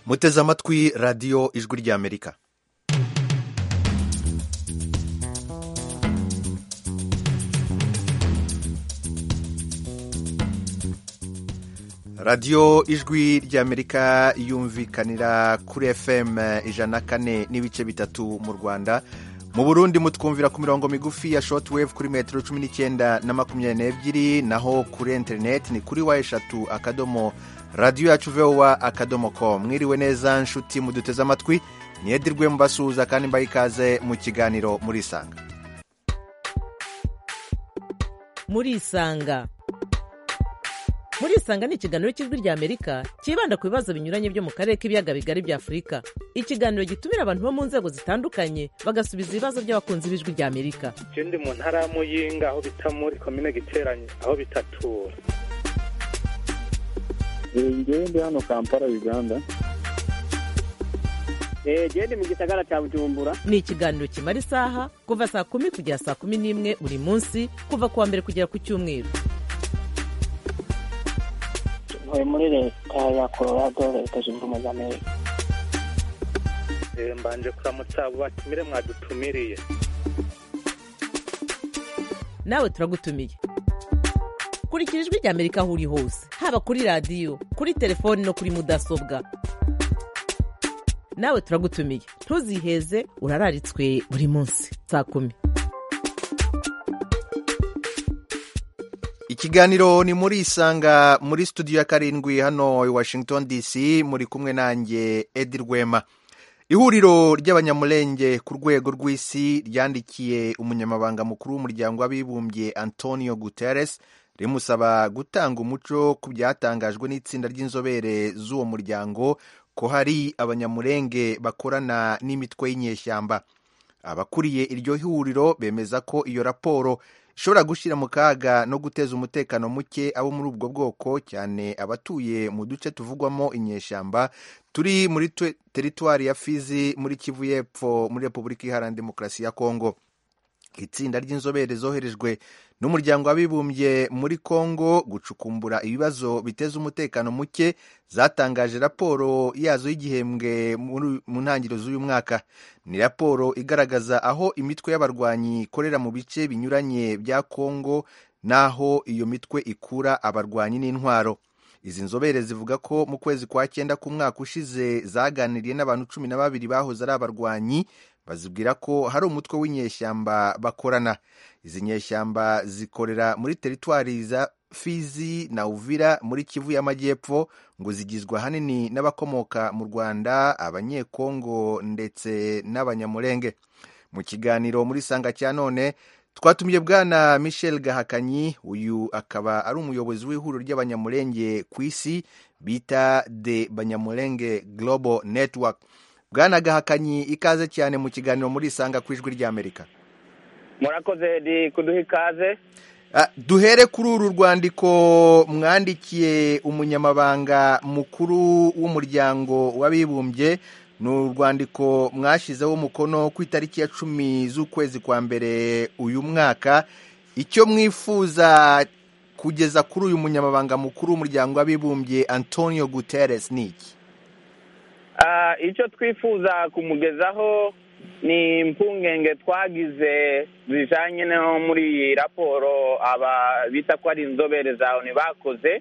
muteze amatwi radiyo ijwi ry'amerika. radiyo ijwi ry'amerika yumvikanira kuri fm 104 n'ibice bitatu mu Rwanda. Mu Burundi mutwumvira ku mirongo migufi ya shortwave kuri metero 19 na 22, naho kuri internet ni kuri wa3 akadomo radio yacu voa.com. Mwiriwe neza nshuti muduteze amatwi, niyedirwe mbasuhuza kandi mbaha ikaze mu kiganiro Murisanga. Murisanga ni ikiganiro cy'ijwi ry'Amerika kibanda ku bibazo binyuranye byo mu karere k'ibiyaga bigari bya Afurika. Ikiganiro gitumira abantu bo mu nzego zitandukanye bagasubiza ibibazo by'abakunzi b'ijwi ry'Amerika. Ndi mu ntara ya Muyinga aho bita muri komine Giteranyi aho bitatura. Ndi hano Kampala Uganda. Ndi mu gisagara cya Bujumbura. Ni ikiganiro kimara isaha kuva saa 10 kugera saa 11 buri munsi kuva kuwa mbere kugera ku cyumweru. Muri leta ya Colorado leta zunze ubumwe za Amerika. Mbanje kuramutsa abo batumire mwadutumiriye. Nawe turagutumiye. Kurikira ijwi ry'Amerika aho uri hose, haba kuri radiyo, kuri telefoni no kuri mudasobwa. Nawe turagutumiye, ntuziheze, urararitswe buri munsi saa 10. Ikiganiro ni Murisanga muri studio ya 7 hano i Washington DC, muri kumwe nanjye Edi Rwema. Ihuriro ry'abanyamulenge ku rwego rw'isi ryandikiye umunyamabanga mukuru w'umuryango w'abibumbye Antonio Guterres rimusaba gutanga umuco ku byatangajwe n'itsinda ry'inzobere z'uwo muryango ko hari abanyamulenge bakorana n'imitwe y'inyeshyamba. Abakuriye iryo huriro bemeza ko iyo raporo ishobora gushyira mu kaga no guteza umutekano muke abo muri ubwo bwoko, cyane abatuye mu duce tuvugwamo inyeshyamba turi muri teritwari ya Fizi muri Kivu y'Epfo muri Repubulika Iharanira Demokarasi ya Kongo. Itsinda ry'inzobere zoherejwe n'umuryango w'abibumbye muri Kongo gucukumbura ibibazo biteza umutekano muke zatangaje raporo yazo y'igihembwe mu ntangiriro z'uyu mwaka. Ni raporo igaragaza aho imitwe y'abarwanyi ikorera mu bice binyuranye bya Kongo naho iyo mitwe ikura abarwanyi n'intwaro. Izi nzobere zivuga ko mu kwezi kwa 9 k'umwaka ushize zaganiriye n'abantu 12 bahoze ari abarwanyi, bazibwira ko hari umutwe w'inyeshyamba bakorana. Izi nyeshyamba zikorera muri teritwari za Fizi na Uvira muri Kivu y'Amajyepfo, ngo zigizwe ahanini n'abakomoka mu Rwanda, abanyekongo ndetse n'abanyamulenge. Mu kiganiro Murisanga cya none twatumiye bwana Michel Gahakanyi, uyu akaba ari umuyobozi w'ihuriro ry'abanyamulenge ku isi bita The Banyamulenge Global Network. Bwana Gahakanyi, ikaze cyane mu kiganiro Murisanga ku ijwi ry'Amerika. Murakoze di kuduha ikaze. Duhere kuri uru rwandiko mwandikiye umunyamabanga mukuru w'umuryango w'abibumbye. Ni urwandiko mwashyizeho umukono ku itariki ya 10 z'ukwezi kwa mbere uyu mwaka. Icyo mwifuza kugeza kuri uyu munyamabanga mukuru w'umuryango w'abibumbye Antonio Guterres ni iki? Icyo twifuza kumugezaho ni impungenge twagize zijanye no muri raporo aba bita ko ari inzobere za ONU bakoze.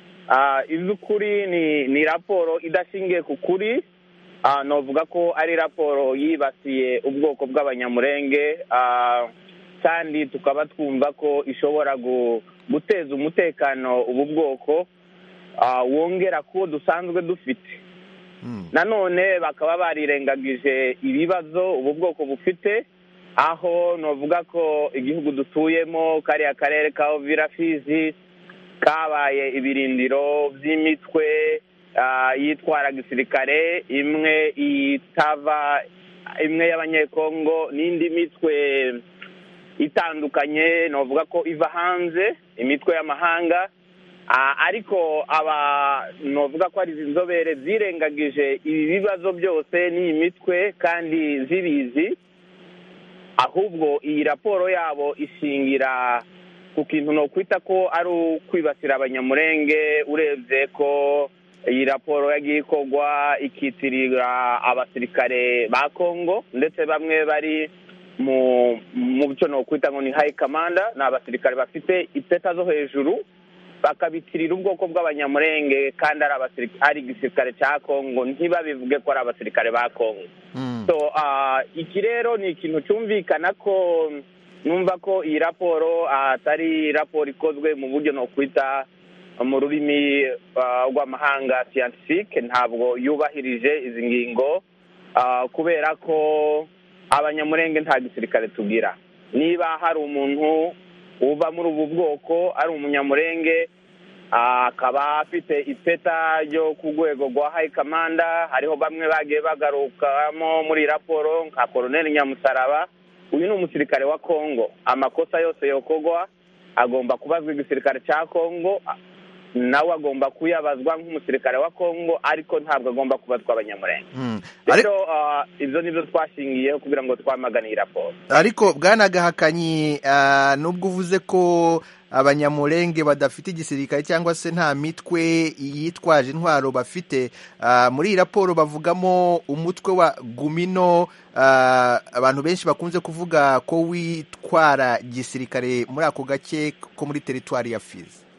Izukuri ni raporo idashingiye ku kuri. Novuga ko ari raporo yibasiye ubwoko bw'abanyamulenge, kandi tukaba twumva ko ishobora guteza umutekano ubu bwoko wongera ko dusanzwe dufite. Nanone bakaba barirengagije ibibazo ubu bwoko bufite, aho novuga ko igihugu dutuyemo kariya karere ka Uvira Fizi kabaye ibirindiro by'imitwe yitwara gisirikare, imwe y'abanyekongo n'indi mitwe itandukanye novuga ko iva hanze, imitwe y'amahanga. Ariko novuga ko ari inzobere zirengagije ibi bibazo byose n'iyi mitwe kandi zibizi, ahubwo iyi raporo yabo ishingira ku kintu no kwita ko ari ukwibasira abanyamulenge, urebye ko iyi raporo yagiye ikorwa ikitirira abasirikare ba Kongo ndetse bamwe bari mu byo no kwita ngo ni high commander, ni abasirikare bafite ipeta zo hejuru bakabitirira ubwoko bw'abanyamurenge kandi ari igisirikare cya Kongo, ntibabivuge ko ari abasirikare ba Kongo. So iki rero ni ikintu cyumvikana ko numva ko iyi raporo atari raporo ikozwe mu buryo no kwita mu rurimi rw'amahanga scientifique, ntabwo yubahirije izi ngingo kubera ko abanyamurenge nta gisirikare tugira. Niba hari umuntu uva muri ubu bwoko ari umunyamurenge akaba afite ipeta ryo ku rwego rwa high commander, hariho bamwe bagiye bagarukamo muri raporo nka Colonel Nyamusaraba, uyu ni umusirikare wa Kongo, amakosa yose yokorwa agomba kubazwa igisirikare cya Kongo, nawe agomba kuyabazwa nk'umusirikare wa Kongo, ariko ntabwo agomba kubazwa abanyamurenge. Rero ibyo nibyo twashingiyeho kugira ngo twamagane iyi raporo. Ariko Bwana Gahakanyi, nubwo uvuze ko abanyamurenge badafite igisirikare cyangwa se nta mitwe yitwaje intwaro bafite, muri iyi raporo bavugamo umutwe wa Gumino, abantu benshi bakunze kuvuga ko witwara gisirikare muri ako gace ko muri teritwari ya Fizi.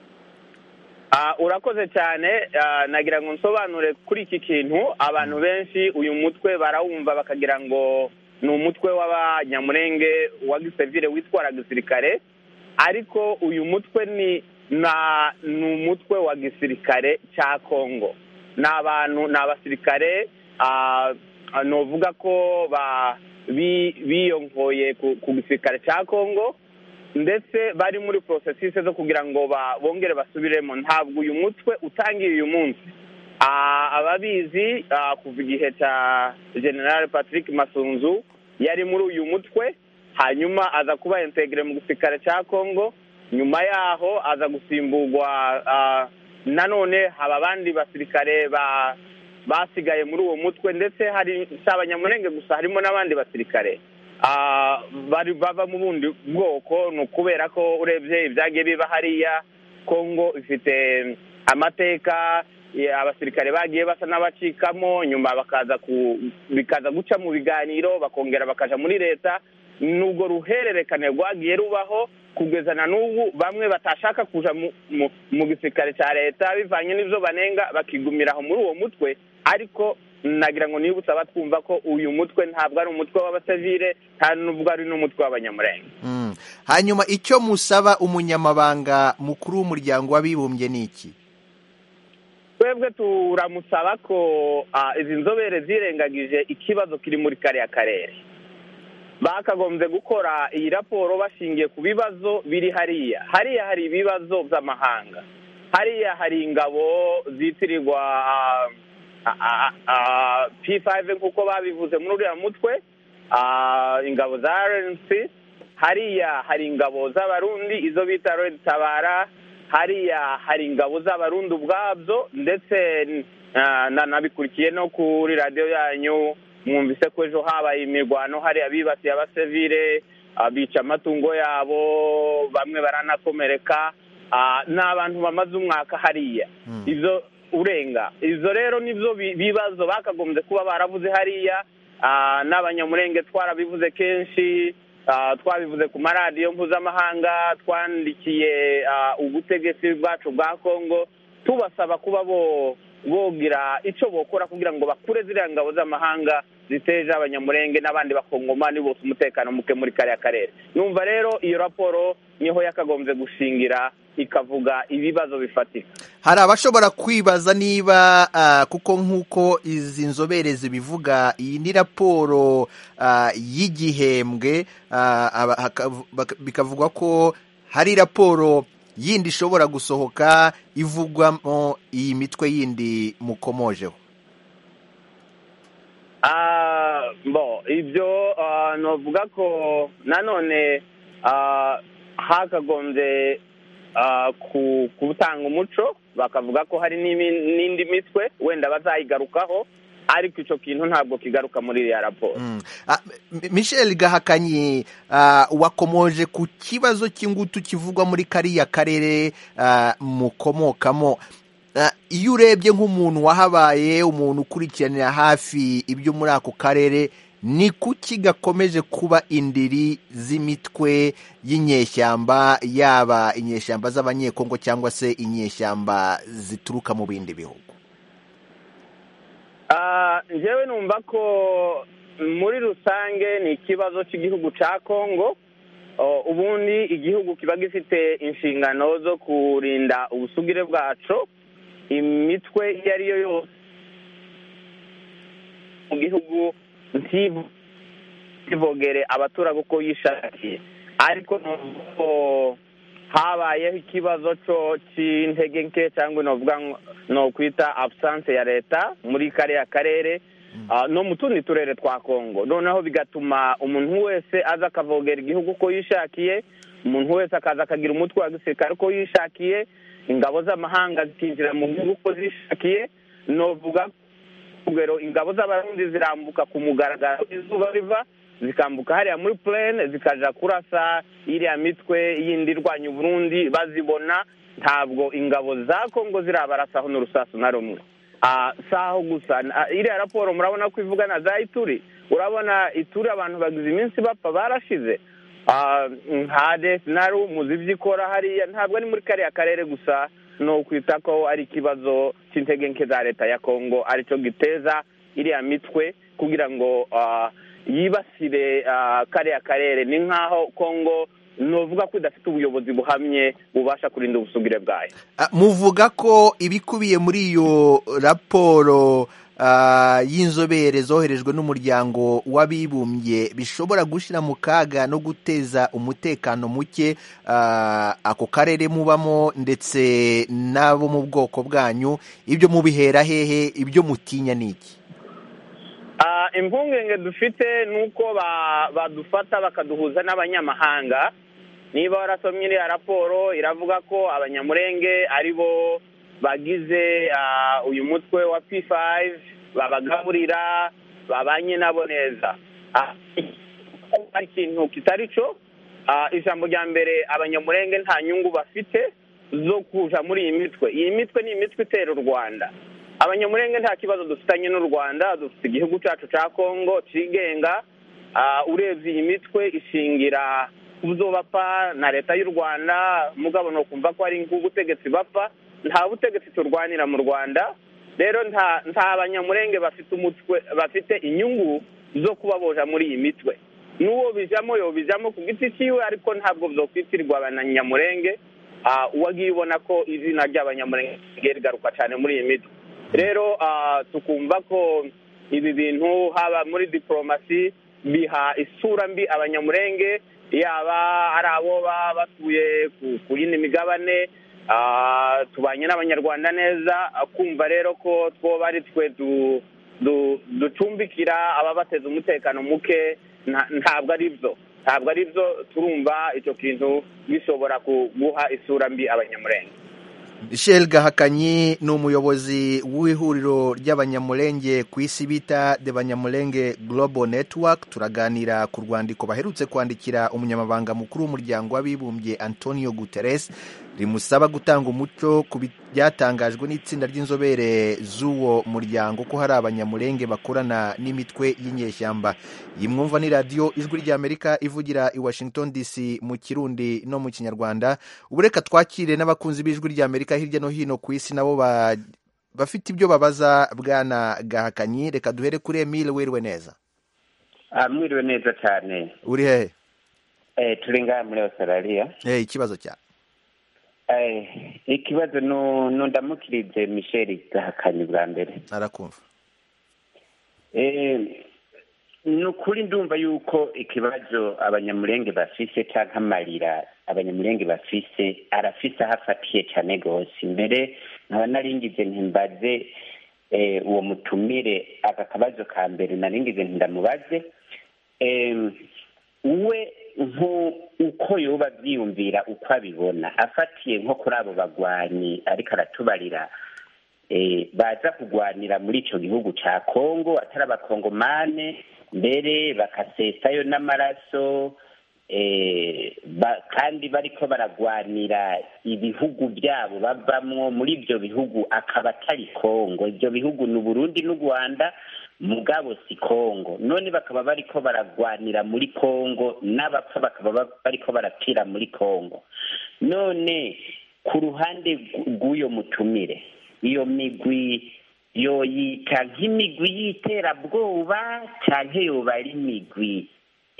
Urakoze cyane, nagira ngo nsobanure kuri iki kintu. Abantu benshi uyu mutwe barawumva bakagira ngo ni umutwe w'abanyamurenge wa gisivile witwara gisirikare, ariko uyu mutwe ni umutwe wa gisirikare cya Kongo. Ni abasirikare novuga ko biyongoye ku gisirikare cya Kongo, ndetse bari muri processes zo kugira ngo bongere basubiremo. Ntabwo uyu mutwe utangiye uyu munsi. Ababizi kuva igihe cya General Patrick Masunzu yari muri uyu mutwe, hanyuma aza kuba integre mu gisirikare cya Kongo, nyuma yaho aza gusimburwa nanone haba abandi basirikare basigaye muri uwo mutwe, ndetse hari abanyamurenge gusa, harimo n'abandi basirikare bari bava mu bundi bwoko. Ni ukubera ko urebye ibyagiye biba hariya, Kongo ifite amateka, abasirikare bagiye basa n'abacikamo, nyuma bikaza guca mu biganiro, bakongera bakaja muri leta. Nubwo ruhererekane rwagiye rubaho kugeza na n'ubu, bamwe batashaka kuja mu gisirikare cya leta bivanye n'ibyo banenga, bakigumiraho muri uwo mutwe. Ariko nagira ngo nibutse abatwumva ko uyu mutwe ntabwo ari umutwe w'abasivile, nta nubwo ari n'umutwe w'abanyamurenge. Hanyuma icyo musaba umunyamabanga mukuru w'umuryango w'abibumbye ni iki? Twebwe turamusaba ko izi nzobere zirengagije ikibazo kiri muri kariya karere, bakagombye gukora iyi raporo bashingiye ku bibazo biri hariya. Hari ibibazo by'amahanga, hariya hari ingabo zitirirwa P5 nk'uko babivuze muri uriya mutwe, ingabo za RNC. Hariya hari ingabo z'abarundi, izo bita Red Tabara. Hariya hari ingabo z'abarundi ubwabyo, ndetse nabikurikiye no kuri radiyo yanyu, mwumvise ko ejo habaye imirwano hariya bibasiye abasivile, bica amatungo yabo, bamwe baranakomereka. Ni abantu bamaze umwaka hariya. Ibyo urenga izo rero nibyo bibazo bakagombye kuba baravuze hariya. N'abanyamurenge twarabivuze kenshi, twabivuze ku maradiyo mpuzamahanga, twandikiye ubutegetsi bwacu bwa Kongo tubasaba kuba bogira icyo bokora kugira ngo bakure ziriya ngabo z'amahanga ziteje abanyamurenge n'abandi bakongomani bose umutekano muke muri kariya karere. Numva rero iyo raporo niho yakagombye gushingira, ikavuga ibibazo bifatika. Hari abashobora kwibaza niba kuko nk'uko izi nzobere zibivuga, iyi ni raporo y'igihembwe, bikavugwa ko hari raporo yindi ishobora gusohoka ivugwamo iyi mitwe yindi mukomojeho. Ibyo novuga ko nanone hakagombye gutanga umuco, bakavuga ko hari n'indi mitwe wenda bazayigarukaho, ariko icyo kintu ntabwo kigaruka muri iriya raporo. Michel Gahakanyi, wakomoje ku kibazo cy'ingutu kivugwa muri kariya karere mukomokamo. iyo urebye nk'umuntu wahabaye, umuntu ukurikiranira hafi ibyo muri ako karere, ni kuki gakomeje kuba indiri z'imitwe y'inyeshyamba, yaba inyeshyamba z'abanyekongo cyangwa se inyeshyamba zituruka mu bindi bihugu? njyewe numva ko muri rusange ni ikibazo cy'igihugu cya kongo. Ubundi igihugu kiba gifite inshingano zo kurinda ubusugire bwacu. Imitwe iyo ari yo yose mu gihugu ntivogere abaturage uko yishakiye, ariko nuko habayeho ikibazo cy'intege nke cyangwa no kwita absence ya leta muri kariya karere no mu tundi turere twa kongo. Noneho bigatuma umuntu wese aza akavogera igihugu uko yishakiye, umuntu wese akaza akagira umutwe wa gisirikare uko yishakiye, ingabo z'amahanga zikinjira mu gihugu uko zishakiye. Novuga kugero ingabo z'abarundi zirambuka ku mugaragaro izuba riva, zikambuka hariya muri plane zikaja kurasa iriya mitwe yindi irwanya Burundi, bazibona ntabwo ingabo za Kongo zirabarasaho n'urusasu na rumwe. Saho gusa iriya raporo murabona ko ivugana za Ituri, urabona Ituri abantu bagize iminsi bapfa barashize. Hade naru muzivyi ikora hariya ntabwo ari muri kariya karere gusa, no kwita ko ari ikibazo cy'intege nke za leta ya Kongo aricyo giteza iriya mitwe kugira ngo yibasire kariya karere. Ni nk'aho Kongo novuga ko idafite ubuyobozi buhamye bubasha kurinda ubusugire bwayo. Muvuga ko ibikubiye muri iyo raporo y'inzobere zoherejwe n'umuryango w'abibumbye bishobora gushyira mu kaga no guteza umutekano muke ako karere mubamo ndetse n'abo mu bwoko bwanyu. Ibyo mubihera hehe? Ibyo mutinya ni iki? Impungenge dufite ni uko badufata bakaduhuza n'abanyamahanga. Niba warasomye iriya raporo iravuga ko abanyamurenge ari bo bagize uyu mutwe wa P5, babagaburira, babanye nabo neza. Ari ikintu kitari cyo. Ijambo rya mbere, abanyamurenge nta nyungu bafite zo kuja muri iyi mitwe. Iyi mitwe ni imitwe itera u Rwanda. Abanyamurenge nta kibazo dufitanye n'u Rwanda, dufite igihugu cyacu cya Kongo cigenga. Urebye iyi mitwe ishingira kuzo bapfa na leta y'u Rwanda, mugabo no kumva ko ari nk'ubutegetsi bapfa. Nta butegetsi turwanira mu Rwanda. Rero nta abanyamurenge bafite umutwe, bafite inyungu zo kuba boja muri iyi mitwe. N'uwo bijamo yobijamo ku giti cyiwe, ariko ntabwo byokwitirirwa abanyamurenge. Wagiye ubona ko izina ry'abanyamurenge rigaruka cyane muri iyi mitwe. Rero tukumva ko ibi bintu haba muri diplomasi biha isura mbi abanyamurenge, yaba ari abo batuye ku yindi migabane. Tubanye n'abanyarwanda neza, kumva rero ko twoba ari twe ducumbikira ababateza umutekano muke, ntabwo ari byo. Turumva icyo kintu gishobora guha isura mbi abanyamurenge. Michel Gahakanyi ni umuyobozi w'ihuriro ry'abanyamurenge ku isi bita The Banyamulenge Global Network. Turaganira ku rwandiko baherutse kwandikira umunyamabanga mukuru w'umuryango w'abibumbye Antonio Guterres rimusaba gutanga umuco ku byatangajwe n'itsinda ry'inzobere z'uwo muryango ko hari abanyamurenge bakorana n'imitwe y'inyeshyamba. Iyi mwumva ni radiyo Ijwi ry'Amerika ivugira i Washington DC mu Kirundi no mu Kinyarwanda. Ubu reka twakire n'abakunzi b'Ijwi ry'Amerika hirya no hino ku isi nabo bafite ibyo babaza Bwana Gahakanyi. Reka duhere kuri Emile. Wiriwe neza? Mwiriwe neza cyane. Uri hehe? Turi ngaha muri Australia. Ikibazo cya ikibazo ndamukirize Michel Gahakanyi bwa mbere. Arakumva. Ni ukuri ndumva yuko ikibazo abanyamurenge bafise cyangwa amarira abanyamurenge bafise arafise aho afatiye cyane rwose. Mbere nkaba naringize ntimbaze uwo mutumire aka kabazo ka mbere, naringize ndamubaze we uko yoba byiyumvira, uko abibona afatiye nko kuri abo bagwanyi ariko aratubarira baza kugwanira muri icyo gihugu cya Kongo, atari abakongomane, mbere bakasesayo n'amaraso kandi bariko baragwanira ibihugu byabo bavamwo, muri ibyo bihugu akaba atari Kongo. Ibyo bihugu ni Burundi n'u Rwanda, mugabo si Kongo. None bakaba bariko baragwanira muri Kongo, n'abapfa bakaba bariko barapfira muri Kongo. None ku ruhande rw'uyo mutumire, iyo migwi yoyita nk'imigwi y'iterabwoba canke yoba ari imigwi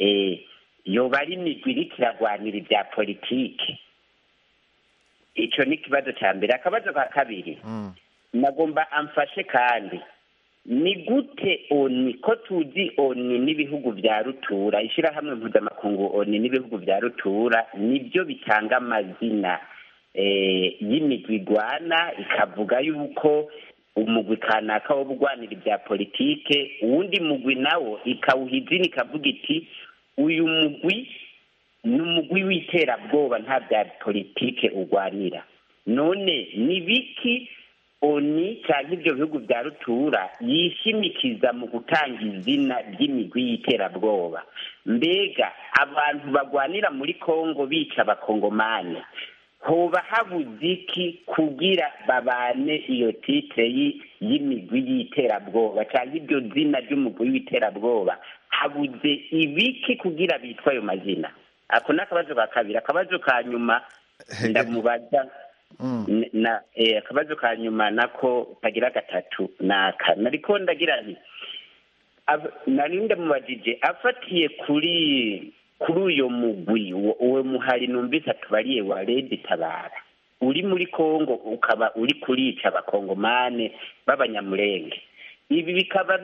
iriko iragwanira ibya politiki? Ico ni ikibazo ca mbere. Akabazo ka kabiri, nagomba amfashe kandi, ni gute ONU, ko tuzi ONU n'ibihugu vya rutura, ishirahamwe mpuzamakungu ONU n'ibihugu vya rutura nibyo bitanga amazina y'imigwi igwana, ikavuga yuko umugwi kanaka wo gugwanira ibya politike, uwundi mugwi nawo ikawuha izina ikavuga iti uyu mugwi ni umugwi w'iterabwoba, nta bya politike ugwanira. None ni biki ONU cyangwa ibyo bihugu bya rutura yishimikiza mu gutanga izina ry'imigwi y'iterabwoba? Mbega abantu bagwanira muri Kongo bica abakongomani, hoba habuze iki kugira babane iyo titre y'imigwi y'iterabwoba cyangwa iryo zina ry'umugwi w'iterabwoba? Habuze ibiki kugira bitwa ayo mazina? Ako ni akabazo ka kabiri. Akabazo ka nyuma ndamubaza akabazo ka nyuma nako kagira gatatu naka nariko ndagira nti nari ndamubajije afatiye kuri uyo mugwi uwe muhari numvise atubariye wa Red Tabara uri muri Kongo, ukaba uri kurica abakongomane b'abanyamulenge. Ibi bikaba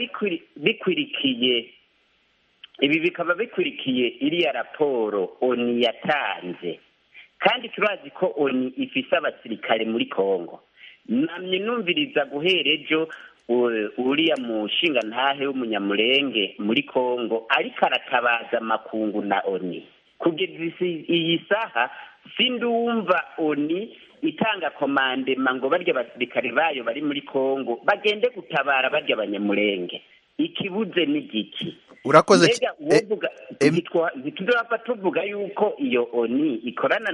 bikwirikiye iriya raporo ONU yatanze, kandi turazi ko ONU ifise abasirikare muri Kongo. Namye numviriza guhera ejo uriya mushinga ntahe w'umunyamulenge muri Kongo ariko aratabaza makungu na ONU. Kugeza iyi saha sindumva ONU itanga komandema ngo barya abasirikare bayo bari muri Kongo bagende gutabara barya abanyamulenge. Ikibuze ni giki? Urakoze ntituzapfa tuvuga yuko iyo ONU ikorana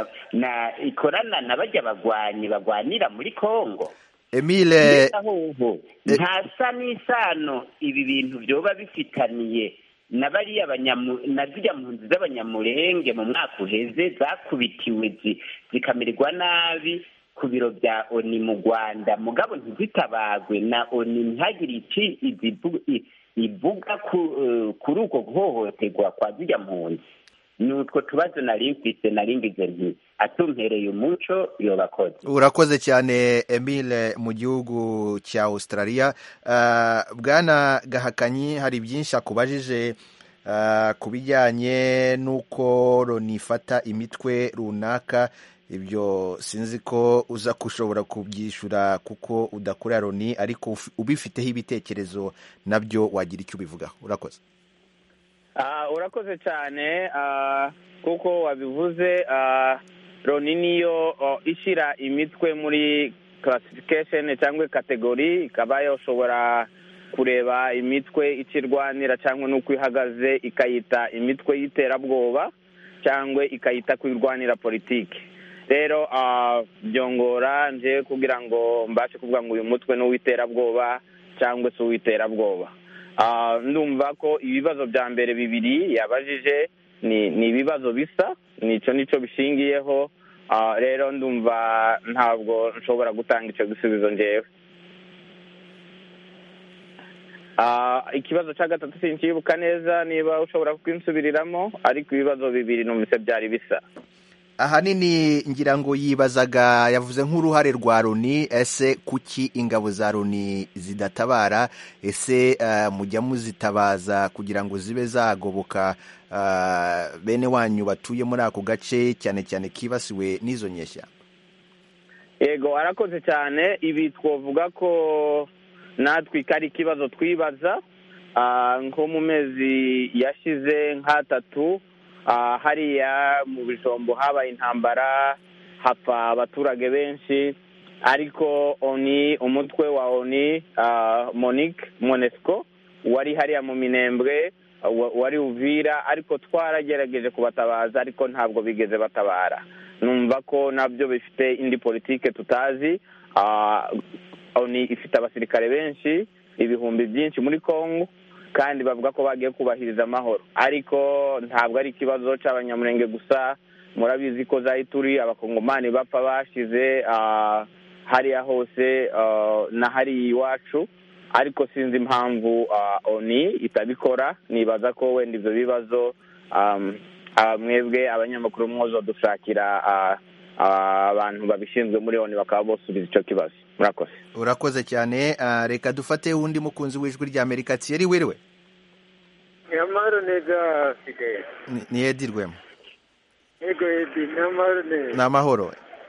na barya bagwanira muri Kongo. Emile, ntasa n'isano ibi bintu byoba bifitaniye na bariya na ziriya mpunzi z'abanyamulenge mu mwaka uheze zakubitiwe zikamererwa nabi ku biro bya ONU mu Rwanda, mugabo ntizitabagwe na ONU, ntihagire iki ivuga kuri uko guhohoterwa kwa ziriya mpunzi. Ni utwo tubazo naringize nti atumpereye umuco yobakoze. Urakoze cyane Emile mu gihugu cya Australia. Bwana Gahakanyi, hari byinshi akubajije ku bijyanye n'uko runifata imitwe runaka. Ibyo sinzi ko uza kushobora kubyishura kuko udakorera Loni, ariko ubifiteho ibitekerezo nabyo wagira icyo ubivugaho. Urakoze. Urakoze cyane kuko wabivuze. Loni niyo ishyira imitwe muri classification cyangwa kategori, ikaba yoshobora kureba imitwe ikirwanira cyangwa n'uko ihagaze ikayita imitwe y'iterabwoba cyangwa ikayita kwirwanira politiki. Rero byongora nje kugira ngo mbashe kuvuga ngo uyu mutwe ni uw'iterabwoba cyangwa se uw'iterabwoba. Ndumva ko ibibazo bya mbere bibiri yabajije ni ibibazo bisa, nicyo bishingiyeho. Rero ndumva ntabwo nshobora gutanga icyo gisubizo njewe. Ikibazo cya gatatu sinkibuka neza, niba ushobora kwinsubiriramo, ariko ibibazo bibiri numvise byari bisa. Ahanini ngira ngo yibazaga, yavuze nk'uruhare rwa Loni, ese kuki ingabo za Loni zidatabara? Ese mujya muzitabaza kugira ngo zibe zagoboka bene wanyu batuye muri ako gace cyane cyane kibasiwe n'izo nyeshya? Yego, arakoze cyane. Ibi twovuga ko natwe ari ikibazo twibaza. Nko mu mezi yashize nk'atatu, hariya mu Bijombo habaye intambara, hapfa abaturage benshi, ariko ONU, umutwe wa ONU, MONUSCO wari hariya mu Minembwe, wari Uvira, ariko twaragerageje kubatabaza ariko ntabwo bigeze batabara. Numva ko nabyo bifite indi politike tutazi. ONU ifite abasirikare benshi, ibihumbi byinshi muri Kongo, kandi bavuga ko bagiye kubahiriza amahoro, ariko ntabwo ari ikibazo cy'abanyamurenge gusa. Murabizi ko za Ituri abakongomani bapfa bashize hariya hose na hari iwacu, ariko sinzi impamvu ONU itabikora. Nibaza ko wenda ibyo bibazo mwebwe abanyamakuru mwozo dushakira abantu babishinzwe muri ONU bakaba bosubiza icyo kibazo. Murakoze. Urakoze cyane. Reka dufate undi mukunzi w'ijwi rya Amerika. Thierry, wiriwe? Amahoro neza Fidel. Ni Edi Rwema. Yego Edi, amahoro neza. Ni amahoro.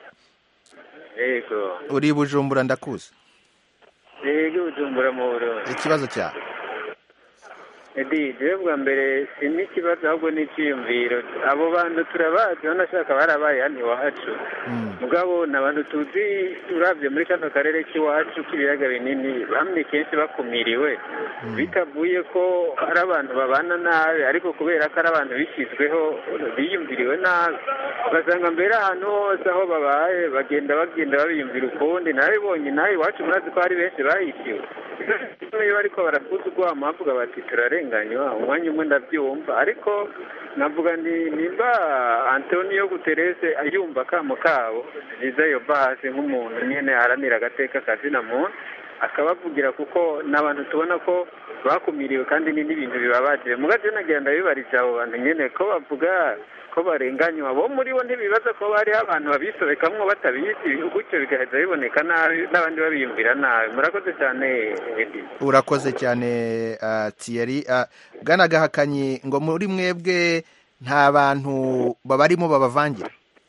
Yego. Uri Bujumbura ndakuzi. Yego Bujumbura mu Burundi. Ikibazo cyawe? Edi, jewe bwa mbere si n'ikibazo ahubwo n'icyiyumviro. Abo bantu turabazi, banashaka barabaye hano iwacu. Mugabo ni abantu tuzi uravye muri kano karere k'iwacu k'ibiyaga binini, bamwe kenshi bakumiriwe, bitavuye ko ari abantu babana nabi, ariko kubera ko ari abantu bishyizweho biyumviriwe nabi, ugasanga mbere ahantu hose aho babaye bagenda babiyumvira ukundi. nabibonye nawe iwacu murazi ko hari benshi bahishiwe, iyo bariko barakuza urwamo bavuga bati turarenganywa, umwanya umwe ndabyumva, ariko navuga nimba Antonio Guterres ayumva akamo kabo niza yo base nk'umuntu nyene aharanira agateka kazina muntu akabavugira, kuko n'abantu tubona ko bakumiriwe kandi n'ibintu bibabaje. Mugaje nagenda bibariza abo bantu nyene ko bavuga ko barenganywa, bo muri bo ntibibaza ko bari abantu babisobekamwo batabizi, gutyo bigaheza biboneka nabi n'abandi babiyumvira nabi. Murakoze cyane Edi. Urakoze cyane Thierry. Bwana Gahakanyi, ngo muri mwebwe nta bantu babarimo babavangira?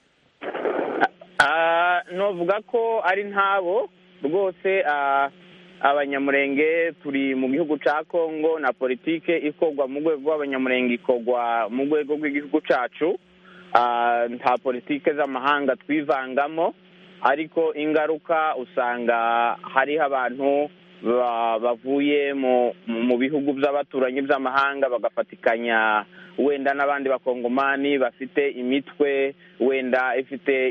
Novuga ko ari ntabo rwose. Abanyamurenge turi mu gihugu cya Kongo, na politike ikorwa mu rwego rw'abanyamurenge ikorwa mu rwego rw'igihugu cyacu. Nta politike z'amahanga twivangamo, ariko ingaruka usanga hariho abantu bavuye mu bihugu by'abaturanyi by'amahanga bagafatikanya wenda n'abandi bakongomani bafite imitwe wenda ifite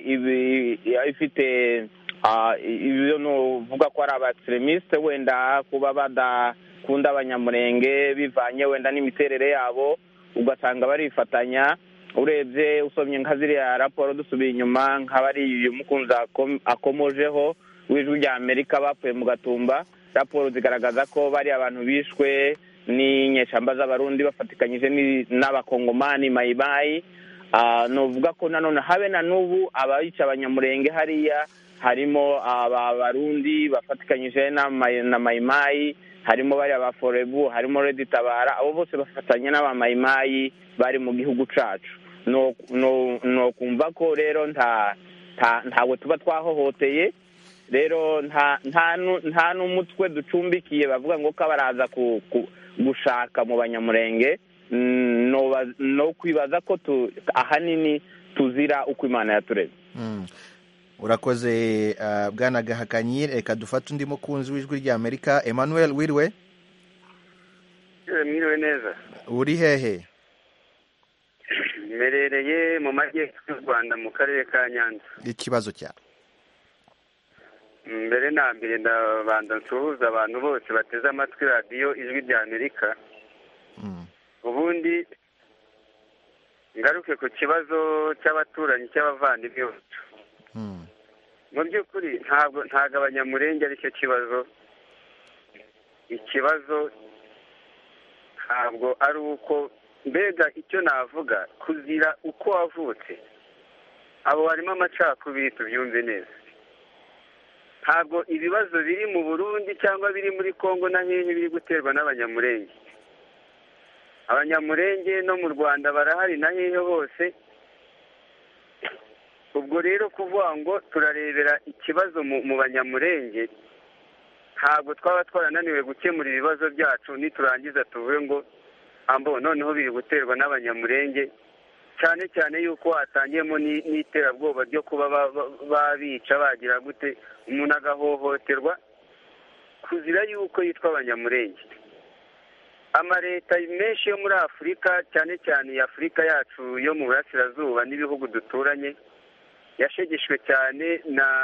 ibyo nuvuga ko ari aba-extremiste, wenda kuba badakunda abanyamurenge bivanye wenda n'imiterere yabo, ugasanga barifatanya. Urebye usomye nka ziriya raporo dusubiye inyuma, nk'abari uyu mukunzi akomojeho w'ijwi rya Amerika bapfuye mu Gatumba, raporo zigaragaza ko bari abantu bishwe n'inyeshamba z'abarundi bafatikanyije n'abakongomani mayimayi. Novuga ko nanone habe na n'ubu abayica abanyamurenge hariya harimo abarundi bafatikanyije na mayimayi, harimo bari abaforebu, harimo Red Tabara, abo bose bafatanya n'abamayimayi bari mu gihugu cacu. No kumva ko rero ntawe tuba twahohoteye, rero nta n'umutwe ducumbikiye bavuga ngo ko baraza gushaka mu banyamurenge. No kwibaza ko ahanini tuzira uko Imana yatureze. Urakoze Bwana Gahakanyi. Reka dufate undi mukunzi w'ijwi rya Amerika. Emmanuel, wiriwe? Mwiriwe neza. Uri hehe? Merereye mu majyepfo y'u Rwanda mu karere ka Nyanza. Ikibazo cyawe? Mbere na mbere ndabanza nsuhuza abantu bose bateze amatwi radiyo ijwi rya Amerika. Ubundi ngaruke ku kibazo cy'abaturanyi cy'abavandimwe bacu. Mu by'ukuri ntabwo abanyamurenge ari cyo kibazo. Ikibazo ntabwo ari uko, mbega icyo navuga, kuzira uko wavutse. Abo harimo amacakubiri, tubyumve neza. Ntabwo ibibazo biri mu Burundi cyangwa biri muri Kongo na hehe biri guterwa n'abanyamurenge. Abanyamurenge no mu Rwanda barahari na hehe hose. Ubwo rero kuvuga ngo turarebera ikibazo mu banyamurenge, ntabwo twaba twarananiwe gukemura ibibazo byacu niturangiza tuvuge ngo noneho biri guterwa n'abanyamurenge, cyane cyane yuko hatangiyemo n'iterabwoba ryo kuba babica bagira gute, umuntu agahohoterwa kuzira yuko yitwa abanyamurenge. amaleta menshi yo muri afurika cyane cyane iyi afurika yacu yo mu burasirazuba n'ibihugu duturanye yashegeshwe cyane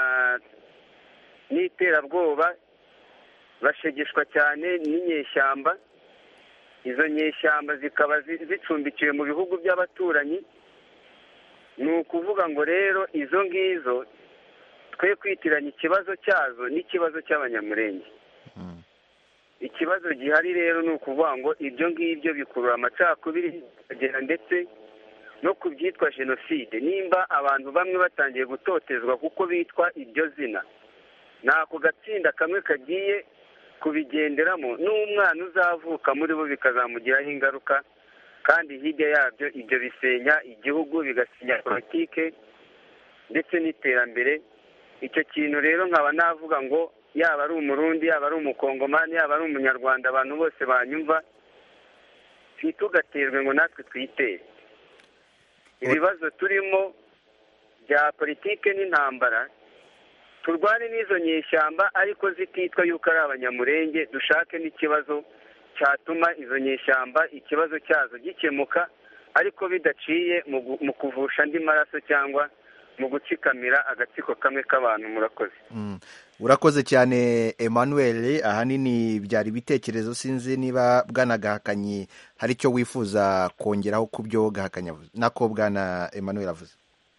n'iterabwoba, bashegeshwa cyane n'inyeshyamba. Izo nyeshyamba zikaba zicumbikiwe mu bihugu by'abaturanyi. Ni ukuvuga ngo rero izo ngizo twe kwitiranya ikibazo cyazo n'ikibazo cy'abanyamurenge. Ikibazo gihari rero ni ukuvuga ngo ibyo ngibyo bikurura amacakubiri ndetse no ku byitwa jenoside. Nimba abantu bamwe batangiye gutotezwa kuko bitwa iryo zina, ni ako gatsinda kamwe kagiye kubigenderamo, n'umwana uzavuka muri bo bikazamugiraho ingaruka, kandi hirya yabyo ibyo bisenya igihugu, bigasenya politike ndetse n'iterambere. Icyo kintu rero nkaba navuga ngo yaba ari umurundi, yaba ari umukongomani, yaba ari umunyarwanda, abantu bose banyumva, ntitugaterwe ngo natwe twitere. Ibibazo turimo bya politike n'intambara, turwane n'izo nyeshyamba ariko zititwa yuko ari abanyamurenge. Dushake n'ikibazo cyatuma izo nyeshyamba ikibazo cyazo gikemuka, ariko bidaciye mu kuvusha andi maraso cyangwa mu gucikamira agatsiko kamwe k'abantu. Murakoze. Urakoze cyane Emmanuel. Ahanini byari ibitekerezo, sinzi niba Bwana Gahakanyi hari icyo wifuza kongeraho ku byo Gahakanyi avuze nako Bwana Emmanuel avuze.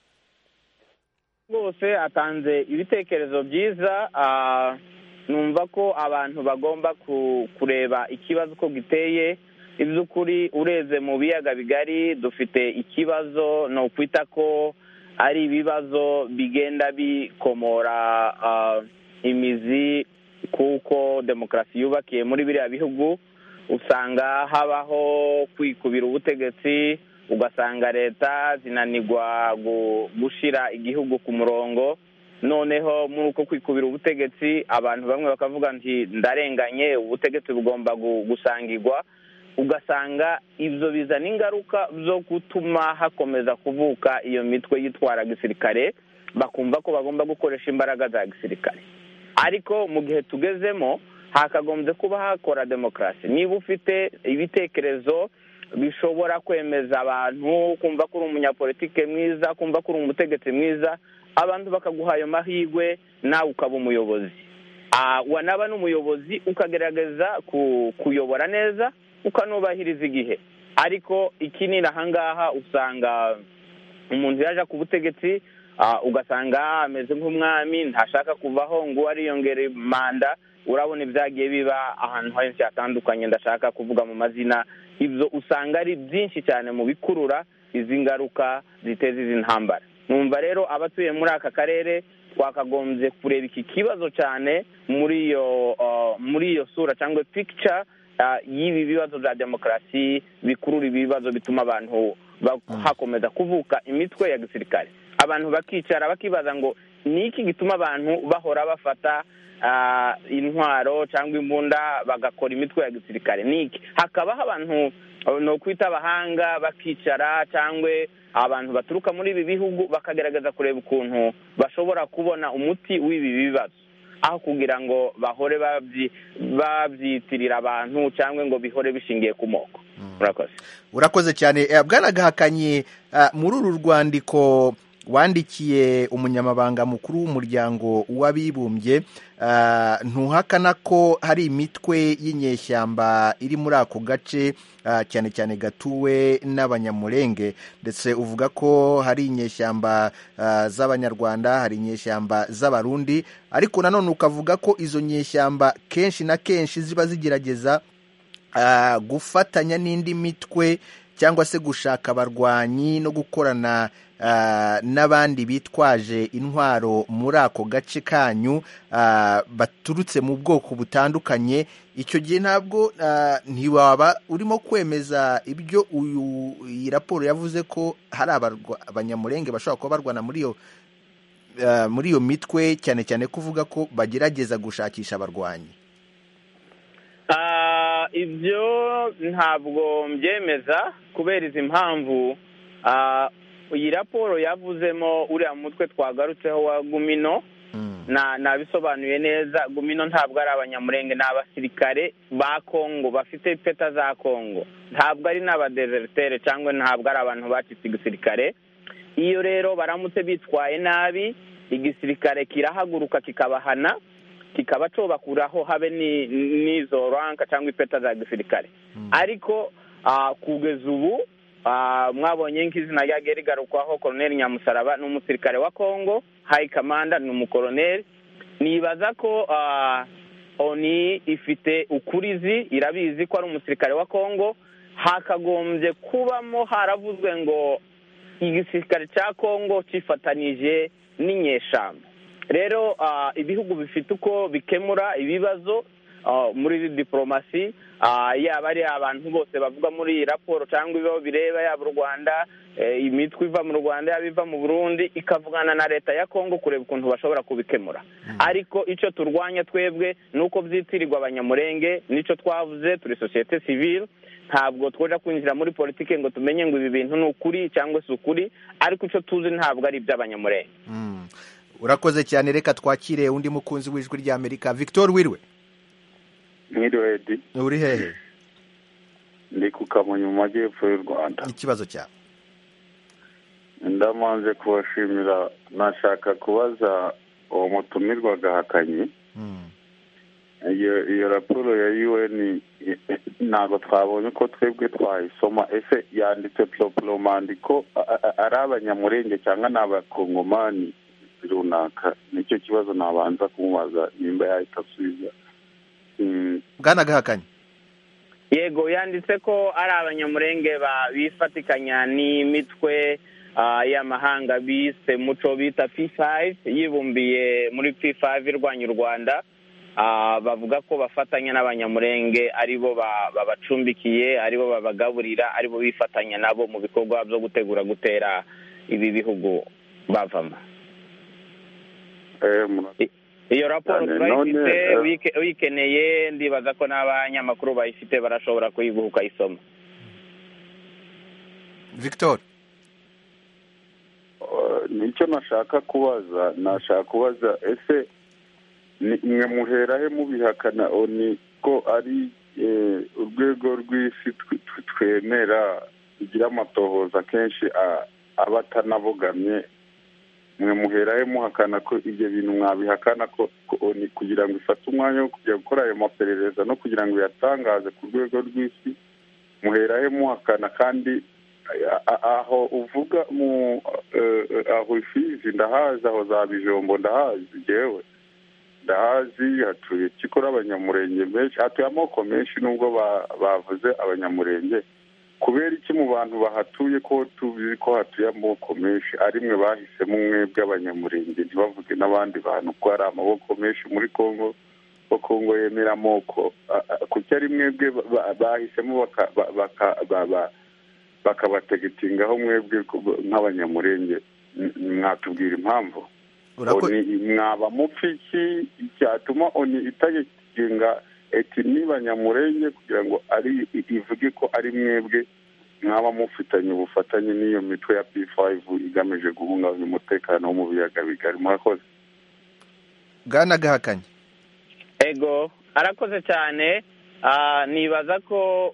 Bose atanze ibitekerezo byiza. Numva ko abantu bagomba kureba ikibazo ko giteye. Iby'ukuri ureze mu biyaga bigari dufite ikibazo no kwita ko ari ibibazo bigenda bikomora imizi, kuko demokarasi yubakiye muri biriya bihugu usanga habaho kwikubira ubutegetsi, ugasanga leta zinanirwa gushyira igihugu ku murongo. Noneho muri uko kwikubira ubutegetsi abantu bamwe bakavuga nti ndarenganye, ubutegetsi bugomba gusangirwa. Ugasanga ibyo bizana ingaruka zo gutuma hakomeza kuvuka iyo mitwe yitwara gisirikare, bakumva ko bagomba gukoresha imbaraga za gisirikare. Ariko mu gihe tugezemo hakagombye kuba hakora demokarasi. Niba ufite ibitekerezo bishobora kwemeza abantu, kumva ko uri umunyapolitike mwiza, kumva ko uri umutegetsi mwiza, abantu bakaguha ayo mahirwe, nawe ukaba umuyobozi. Wanaba n'umuyobozi ukagerageza kuyobora neza, ukanubahiriza igihe. Ariko ikinini ahangaha usanga umuntu yaje ku butegetsi, ugasanga ameze nk'umwami, ntashaka kuvaho ngo ariyongere manda. Urabona ibyagiye biba ahantu henshi hatandukanye, ndashaka kuvuga mu mazina. Ibyo usanga ari byinshi cyane mu bikurura izi ngaruka ziteza izi ntambara. Numva rero abatuye muri aka karere twakagombye kureba iki kibazo cyane muri iyo sura cyangwa picture y'ibi bibazo bya demokarasi bikurura ibibazo bituma abantu hakomeza kuvuka imitwe ya gisirikare. Abantu bakicara bakibaza ngo ni iki gituma abantu bahora bafata intwaro cyangwa imbunda bagakora imitwe ya gisirikare. Niki hakabaho abantu no kwita abahanga bakicara, cyangwa abantu baturuka muri ibi bihugu bakagerageza kureba ukuntu bashobora kubona umuti w'ibi bibazo, aho kugira ngo bahore babyitirira abantu cyangwa ngo bihore bishingiye ku moko. Urakoze cyane Bwana Gahakanyi. Muri uru rwandiko wandikiye umunyamabanga mukuru w'umuryango w'abibumbye, ntuhakana ko hari imitwe y'inyeshyamba iri muri ako gace, cyane cyane gatuwe n'abanyamurenge, ndetse uvuga ko hari inyeshyamba z'abanyarwanda, hari inyeshyamba z'abarundi, ariko nanone ukavuga ko izo nyeshyamba kenshi na kenshi ziba zigerageza gufatanya n'indi mitwe cyangwa se gushaka abarwanyi no gukorana n'abandi bitwaje intwaro muri ako gace kanyu, baturutse mu bwoko butandukanye. Icyo gihe ntabwo ntiwaba urimo kwemeza ibyo iyi raporo yavuze ko hari abanyamurenge bashobora kuba barwana muri iyo mitwe, cyane cyane kuvuga ko bagerageza gushakisha abarwanyi? Ibyo ntabwo mbyemeza kubera izi mpamvu. Iyi raporo yavuzemo uriya mutwe twagarutseho wa Gumino, nabisobanuye neza. Gumino ntabwo ari abanyamurenge, ni abasirikare ba Kongo bafite ipeta za Kongo, ntabwo ari n'abadesertere cyangwa ntabwo ari abantu bacitse igisirikare. Iyo rero baramutse bitwaye nabi, igisirikare kirahaguruka kikabahana, kikaba cobakuraho habe n'izo ranka cyangwa ipeta za gisirikare. Ariko kugeza ubu mwabonye nk'izina ryagiye rigarukwaho Colonel Nyamusaraba ni umusirikare wa Kongo, High Commander ni umukoloneli. Nibaza ko ONU ifite ukurizi, irabizi ko ari umusirikare wa Kongo. Hakagombye kubamo haravuzwe ngo igisirikare cya Kongo cifatanije n'inyeshamba. Rero ibihugu bifite uko bikemura ibibazo muri diplomasi, yaba ari abantu bose bavuga muri iyi raporo cyangwa ibibazo bireba, yaba u Rwanda, imitwe iva mu Rwanda, yaba iva mu Burundi, ikavugana na leta ya Kongo kureba ukuntu bashobora kubikemura. Ariko icyo turwanya twebwe ni uko byitirirwa abanyamurenge. Nicyo twavuze, turi societe civile, ntabwo twoja kwinjira muri politike ngo tumenye ngo ibi bintu ni ukuri cyangwa si ukuri, ariko icyo tuzi ntabwo ari iby'abanyamurenge. Urakoze cyane. Reka twakire undi mukunzi w'ijwi ry'Amerika. Victor, wirwe? Mwiriwe Edi. Uri hehe? Ndi ku Kamonyi mu majyepfo y'u Rwanda. Ikibazo cyawe? Ndamanze kubashimira. Nashaka kubaza uwo mutumirwa Gahakanyi. Iyo raporo ya UN ntabwo twabonye ko twebwe twayisoma. Ese yanditse proprement ko ari abanyamurenge cyangwa ni abakongomani runaka? Nicyo kibazo nabanza kumubaza nimba yahita asubiza. Bwana Gahakanyi? Yego, yanditse ko ari abanyamurenge bifatikanya n'imitwe y'amahanga bise muco bita P5, yibumbiye muri P5 irwanya u Rwanda. Bavuga ko bafatanya n'abanyamurenge, aribo babacumbikiye, aribo babagaburira, aribo bifatanya nabo mu bikorwa byo gutegura gutera ibi bihugu bavamo. Iyo raporo turayifite, uyikeneye ndibaza ko n'abanyamakuru bayifite barashobora kuyiguha ukayisoma. Victor? Nicyo nashaka kubaza, ese mwe muherahe mubihakana ONU ko ari urwego rw'isi twemera kugira amatohoza kenshi aba atanabogamye? Mwe muherahe muhakana ko ibyo bintu mwabihakana ko ONU kugira ngo ifate umwanya wo kujya gukora ayo maperereza no kugira ngo yatangaze ku rwego rw'isi? Muherahe muhakana? Kandi aho uvuga aho Ifizi ndahazi, aho za Bijombo ndahazi, jewe ndahazi, hatuye kikora abanyamurenge benshi, hatuye amoko menshi. Nubwo bavuze abanyamurenge, kubera iki mu bantu bahatuye ko tuzi ko hatuye amoko menshi, ari mwe bahisemo mwebwe abanyamurenge ntibavuge n'abandi bantu ko hari amaboko menshi muri Kongo, ko Kongo yemera amoko? kuki ari mwebwe bahisemo bakabategetingaho mwebwe nk'abanyamurenge? Mwatubwira impamvu? Mwaba mupfa iki cyatuma ONU itagenga eti n'abanyamurenge kugira ngo ari ivuge ko ari mwebwe mwaba mufitanye ubufatanye n'iyo mitwe ya P5 igamije guhungabanya umutekano wo mu biyaga bigari? Murakoze. Bwana Gahakanyi? Ego, arakoze cyane. Nibaza ko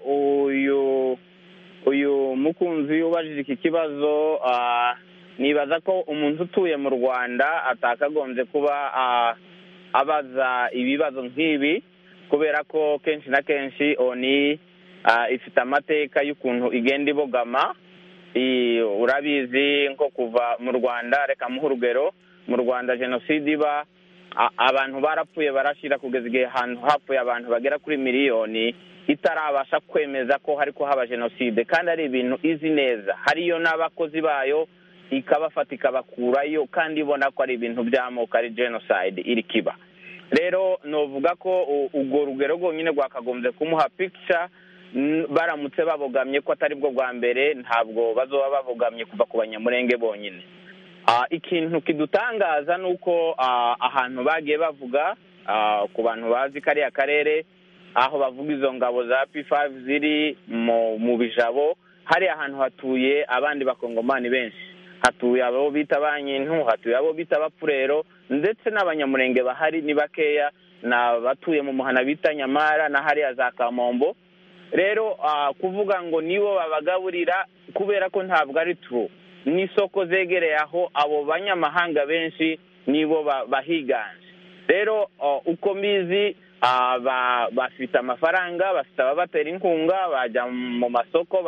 uyu mukunzi ubajije iki kibazo, nibaza ko umuntu utuye mu Rwanda atakagombye kuba abaza ibibazo nk'ibi, kubera ko kenshi na kenshi ONU ifite amateka y'ukuntu igenda ibogama. Urabizi nko kuva mu Rwanda, reka muhe urugero, mu Rwanda jenoside iba, abantu barapfuye barashira kugeza igihe ahantu hapfuye abantu bagera kuri miliyoni, itarabasha kwemeza ko hariko haba jenoside, kandi ari ibintu izi neza. Hariyo n'abakozi bayo ikabafata ikabakurayo, kandi ibona ko ari ibintu by'amoko, ari genocide iri kiba. Rero novuga ko ubwo rugero rwonyine rwakagombye kumuha picture. Baramutse babogamye ko atari bwo bwa mbere, ntabwo bazoba babogamye kuva ku banyamurenge bonyine. Ikintu kidutangaza nuko ahantu bagiye bavuga, ku bantu bazi kariya karere, aho bavuga izo ngabo za P5 ziri mu Bijabo, hari ahantu hatuye abandi bakongomani benshi. hatuye abo bita banyintu, hatuye abo bita bapfurero, ndetse n'abanyamurenge bahari ni bakeya, n'abatuye mu muhana bita Nyamara na hariya za Kamombo. Rero kuvuga ngo nibo babagaburira, kubera ko ntabwo ari true. N'isoko zegereye aho abo banyamahanga benshi nibo bahiganje. Rero uko mbizi bafite amafaranga, bafite ababatera inkunga, bajya mu masoko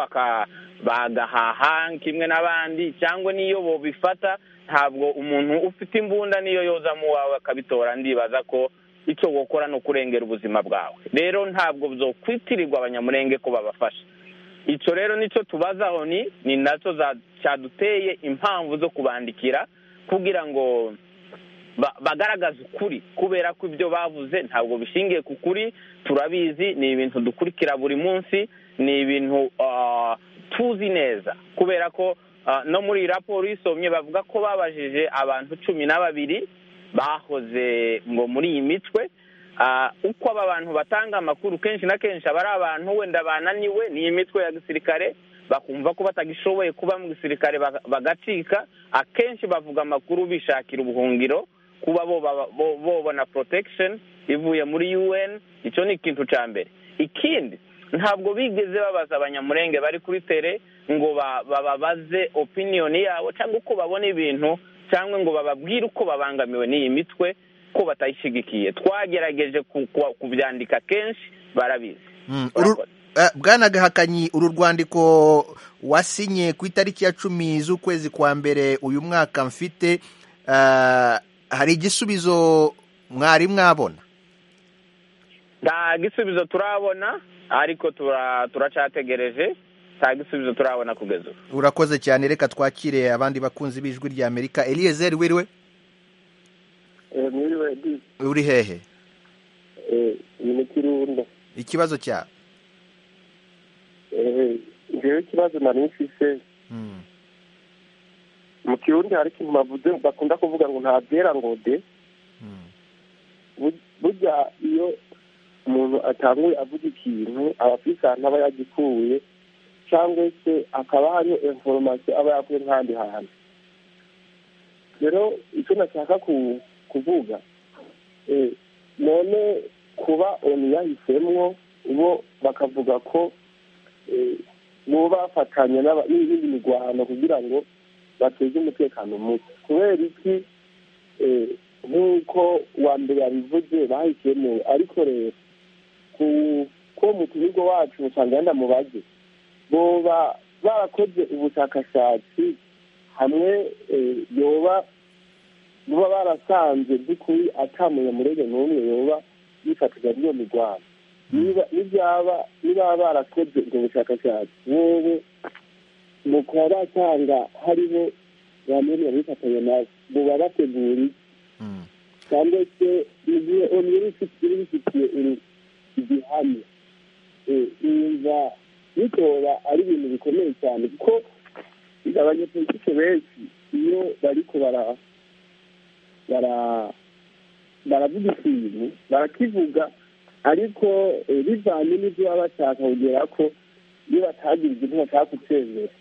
bagahaha kimwe n'abandi, cyangwa niyo bo bifata, ntabwo umuntu ufite imbunda niyo yoza mu wawe akabitora, ndibaza ko icyo gukora no kurengera ubuzima bwawe. Rero ntabwo byo kwitirirwa abanyamurenge ko babafasha. Icyo rero nicyo tubazaho, ni nacyo cyaduteye impamvu zo kubandikira kugira ngo bagaragaza ukuri, kubera ko ibyo bavuze ntabwo bishingiye ku kuri. Turabizi, ni ibintu dukurikira buri munsi, ni ibintu tuzi neza, kubera ko no muri raporo isomye bavuga ko babajije abantu 12 bahoze ngo muri iyi mitwe. Uko aba bantu batanga amakuru kenshi na kenshi aba ari abantu wenda bananiwe n'iyi mitwe ya gisirikare, bakumva ko batagishoboye kuba mu gisirikare bagacika. Akenshi bavuga amakuru bishakira ubuhungiro, kuba bobona protection ivuye muri UN. Icyo ni ikintu cya mbere. Ikindi, ntabwo bigeze babaza abanyamurenge bari kuri tere ngo bababaze opinion yabo cyangwa uko babona ibintu, cyangwa ngo bababwire uko babangamiwe n'iyi mitwe ko batayishigikiye. Twagerageje kubyandika kenshi, barabizi. Bwana Gahakanyi, uru rwandiko wasinye ku itariki ya 10 z'ukwezi kwa mbere uyu mwaka mfite, hari igisubizo mwari mwabona? Nta gisubizo turabona, ariko turacyategereje. Nta gisubizo turabona kugeza ubu. Urakoze cyane. Reka twakire abandi bakunzi b'ijwi rya Amerika. Eliezer, wiriwe? Mwiriwe. Uri hehe? Ni mu Kirundo. Ikibazo cyawe? Njyewe ikibazo nari mfise, mu Kirundi hari ikintu bavuze bakunda kuvuga ngo nta byera ngo de. Burya iyo umuntu atanguye avuga ikintu abafise ahantu aba yagikuye, cyangwa se akaba hariyo information aba yakuye nk'ahandi hantu. Rero icyo nashaka kuvuga, none kuba oni yahisemwo bo bakavuga ko bo bafatanya n'ibindi mirwano kugira ngo bateze umutekano muke, kubera iki nk'uko uwa mbere yabivuze bahisemo? Ariko rero ko mu kigo wacu usanga yenda mubaze boba barakoze ubushakashatsi hamwe, yoba barasanze by'ukuri atamunyamurenge n'umwe yoba yifatanya n'iyo mirwano. niba barakoze ubwo bushakashatsi, wowe mu kuba batanga hariho bamwe babifatanya nabo, buba bategura cyangwa se igihe iri bifitiye igihamya, niba bitora ari ibintu bikomeye cyane, kuko abanyapolitike benshi iyo bariko baravuga ikintu barakivuga, ariko bivanye n'ibyo baba bashaka kugera ko iyo batagira ikintu bashaka kucengera.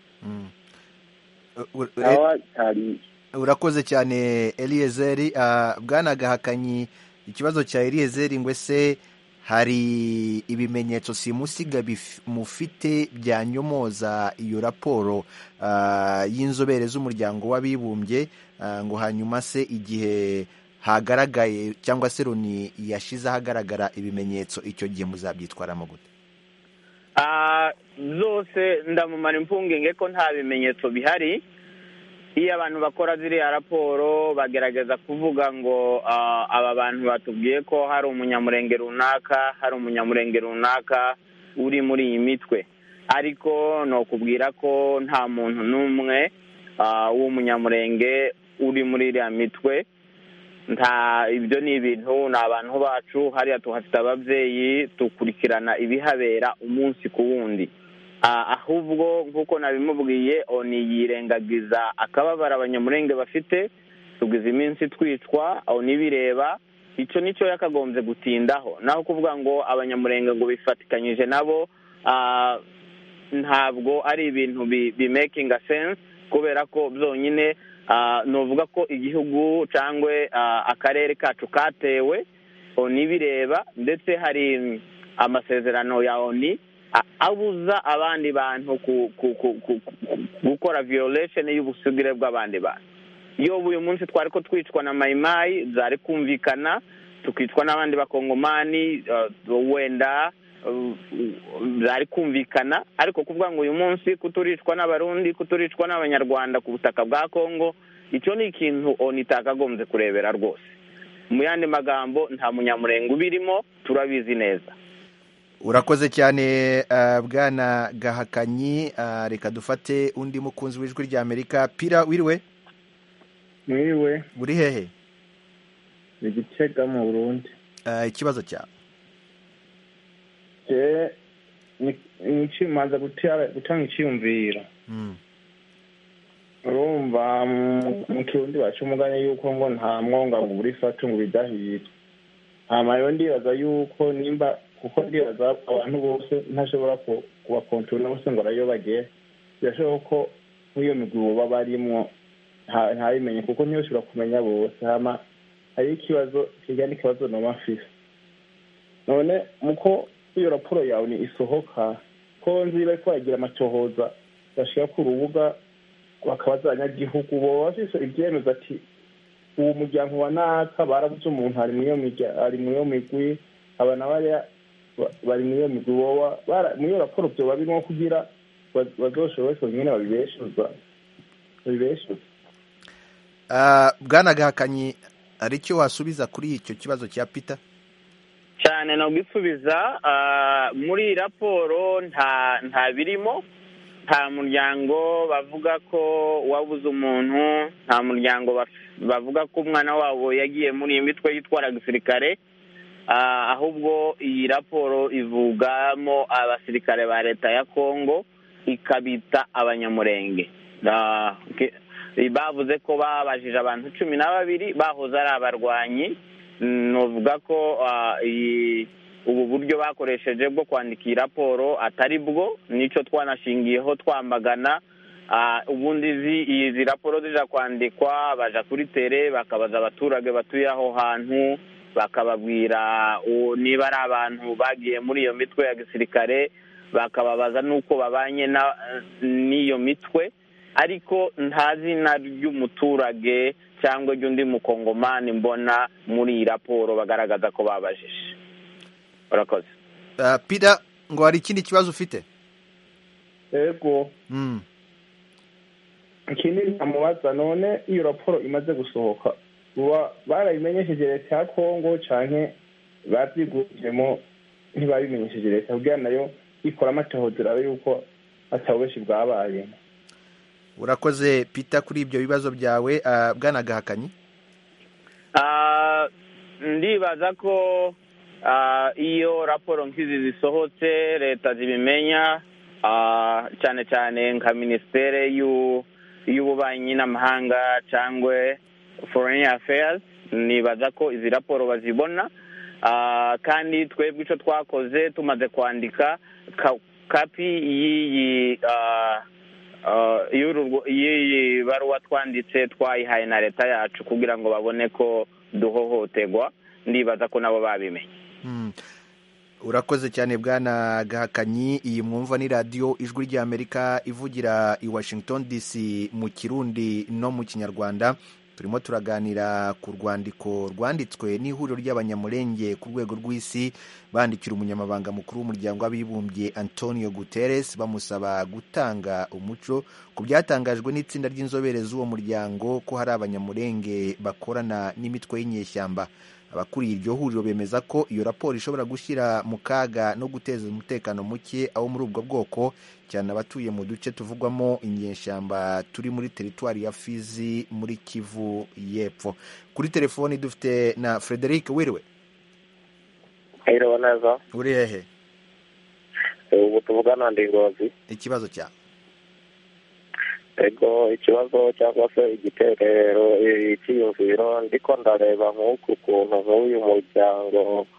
Urakoze cyane Eliezer. Bwana Gahakanyi, ikibazo cya Eliezer ngo ese hari ibimenyetso simusiga mufite byanyomoza iyo raporo y'inzobere z'umuryango w'abibumbye, ngo hanyuma se igihe hagaragaye cyangwa se Loni yashize ahagaragara ibimenyetso, icyo gihe muzabyitwaramo gute? Zose ndamumara impungenge ko nta bimenyetso bihari. Iyo abantu bakora ziriya raporo bagerageza kuvuga ngo aba bantu batubwiye ko hari umunyamurenge runaka uri muri iyi mitwe, ariko no kubwira ko nta muntu n'umwe w'umunyamurenge uri muri iriya mitwe. Ibyo ni ibintu, ni abantu bacu, hariya tuhafite ababyeyi, dukurikirana ibihabera umunsi ku wundi. Ahubwo nk'uko nabimubwiye, Oni yirengagiza akababara abanyamurenge bafite, tugize iminsi twicwa, Oni bireba, icyo nicyo yakagombye gutindaho. Naho kuvuga ngo abanyamurenge ngo bifatikanyije nabo, ntabwo ari ibintu bi making a sense, kubera ko byonyine nuvuga ko igihugu cyangwa akarere kacu katewe oni bireba, ndetse hari amasezerano ya oni abuza abandi bantu gukora violation y'ubusugire bw'abandi bantu. Iyo uyu munsi twari ko twicwa na mayimayi byari kumvikana, tukicwa n'abandi bakongomani wenda byari kumvikana, ariko kuvuga ngo uyu munsi kuturicwa n'abarundi, kuturicwa n'abanyarwanda ku butaka bwa Kongo, icyo ni ikintu oni itakagombye kurebera rwose. Mu yandi magambo nta munyamurenge ubirimo, turabizi neza. Urakoze cyane bwana Gahakanyi. Reka dufate undi mukunzi w'ijwi rya Amerika. Pira, wiriwe? Mwiriwe. Uri hehe? Ni Gitega mu Burundi. Ikibazo cyawe? Nikimanza gutanga icyumviro. Urumva mu Kirundi baca umugani yuko ngo nta mwonga ngo buri fatu ngo bidahira. Amayo ndibaza yuko nimba, kuko ndibaza abantu bose ntashobora kubakontorora bose ngo arayo bagiye, birashoboka ko nk'iyo migwi baba barimwo ntabimenye, kuko ntiyoshobora kumenya bose. Hama hari ikibazo kijyana n'ikibazo noma mfise, none muko iyo raporo yawe ni isohoka ko nzi bariko baragira amatohoza bashira ku rubuga bakabaza abanyagihugu bo bafise ivyemeza ati uwo muryango wa naka barabuze umuntu ari mwiyo migwi, abana bari mwiyo migwi, wowa mwiyo raporo vyoba birimo kugira bazoshobore nyene babibeshuza. Bwana Gahakanyi, hari icyo wasubiza kuri icyo kibazo cya Peter? Cyane no gisubiza, muri raporo nta birimo, nta muryango bavuga ko wabuze umuntu, nta muryango bavuga ko umwana wabo yagiye muri iyi mitwe yitwara gisirikare, ahubwo iyi raporo ivugamo abasirikare ba leta ya Kongo ikabita abanyamurenge. Bavuze ko babajije abantu 12 bahoze ari abarwanyi. Novuga ko ubu buryo bakoresheje bwo kwandika iyi raporo atari bwo, nico twanashingiyeho twambagana. Ubundi izi raporo zija kwandikwa baja kuri tere bakabaza abaturage batuye aho hantu, bakababwira niba ari abantu bagiye muri iyo mitwe ya gisirikare, bakababaza nuko babanye n'iyo mitwe, ariko nta zina ry'umuturage cyangwa ry'undi mukongomani mbona muri iyi raporo bagaragaza ko babajije. Urakoze. Peter, ngo hari ikindi kibazo ufite? Yego. Ikindi ntamubaza, none iyo raporo imaze gusohoka barayimenyesheje leta ya Kongo canke bavyigujemo ntibabimenyesheje leta kugira nayo ikora amatohoza yuko ataweshi bwabaye? Urakoze Peter kuri ibyo bibazo byawe. Bwana Gahakanyi? Ndibaza ko iyo raporo nk'izi zisohotse leta zibimenya, cyane cyane nka Ministere y'Ububanyi n'Amahanga cyangwa Foreign Affairs, nibaza ko izi raporo bazibona, kandi twebwe icyo twakoze tumaze kwandika kapi iyi baruwa twanditse twayihaye na leta yacu kugira ngo babone ko duhohoterwa. Ndibaza ko nabo babimenye. Urakoze cyane Bwana Gahakanyi. Iyi mwumva ni radio Ijwi rya Amerika ivugira i Washington DC mu Kirundi no mu Kinyarwanda. Turimo turaganira ku rwandiko rwanditswe n'ihuriro ry'abanyamurenge ku rwego rw'isi bandikira umunyamabanga mukuru w'umuryango w'abibumbye Antonio Guterres bamusaba gutanga umuco ku byatangajwe n'itsinda ry'inzobere z'uwo muryango ko hari abanyamurenge bakorana n'imitwe y'inyeshyamba. Abakuriye iryo huriro bemeza ko iyo raporo ishobora gushyira mu kaga no guteza umutekano muke abo muri ubwo bwoko, cyane abatuye mu duce tuvugwamo inyeshyamba turi muri teritwari ya Fizi muri Kivu y'Epfo. Kuri telefoni dufite na Frederic. Wiriwe? Iriwe neza. Uri hehe? Ubu tuvugana ndi Ngozi. Ikibazo cyawe? Ego, ikibazo cyangwa se igiterero, icyiyumviro, ndiko ndareba nk'uku kuntu nk'uyu muryango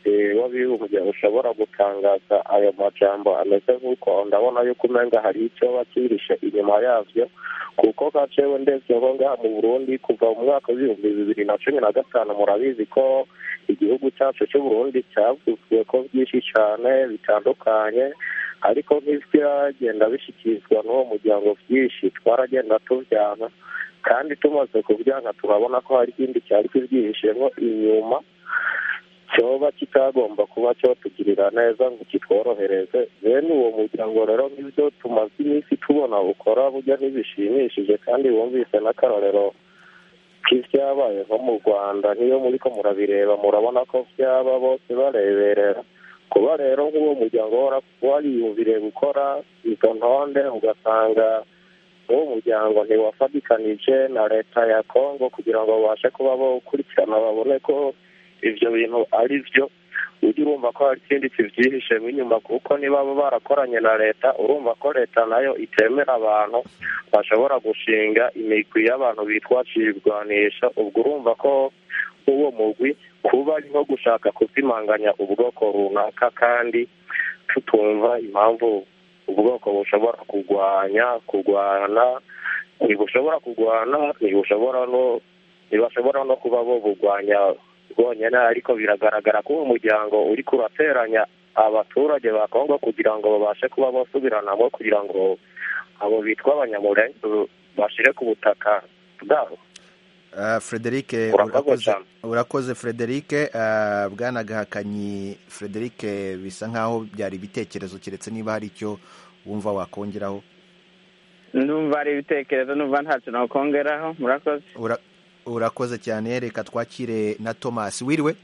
w'abibumbye ushobora gutangaza ayo majambo ameze nk'uko, ndabona yuko umenga hari icyo bakirishe inyuma yavyo, kuko nka jewe ndetse ngo ngaha mu Burundi kuva mu mwaka w'ibihumbi 2015 murabizi ko igihugu cyacu cy'u Burundi cyavuzwe ko byinshi cyane bitandukanye, ariko nk'ibyagenda bishyikirizwa n'uwo muryango byinshi twaragenda tubyana, kandi tumaze kubyana turabona ko hari ikindi cyari kibyihishemo inyuma cyoba kitagomba kuba cyotugirira neza ngo kitworohereze. Bene uwo muryango rero nk'ibyo tumaze iminsi tubona ukora burya ntibishimishije, kandi wumvise n'akarorero k'ibyabaye nko mu Rwanda, niyo muri ko murabireba murabona ko byaba bose bareberera. Kuba rero nk'uwo muryango wariyumviriye gukora izo ntonde, ugasanga uwo muryango ntiwafatikanije na leta ya Kongo kugira ngo babashe kuba bokurikirana babone ko ivyo bintu ari byo, ujya urumva ko hari ikindi kivyihishemo inyuma, kuko niba barakoranye na leta urumva ko leta nayo itemera abantu bashobora gushinga imigwi y'abantu bitwaciye ibigwanisho. Ubwo urumva ko uwo mugwi kuba ari nko gushaka kuzimanganya ubwoko runaka, kandi tutumva impamvu ubwoko bushobora kurwana, ntibushobora kurwana, ntibashobora no kuba bo burwanya bwonyine, ariko biragaragara ko uwo muryango uri kurateranya abaturage ba Kongo kugira ngo babashe kuba basubiranamo, kugira ngo abo bitwa abanyamulenge bashire ku butaka bwabo. Frederic, urakoze Frederic. Bwana Gahakanyi Frederic, bisa nkaho byari ibitekerezo, keretse niba hari icyo wumva wakongeraho. Ndumva ari ibitekerezo, numva ntacyo nakongeraho. Murakoze. Urakoze cyane. Reka twakire na Thomas. Wiriwe?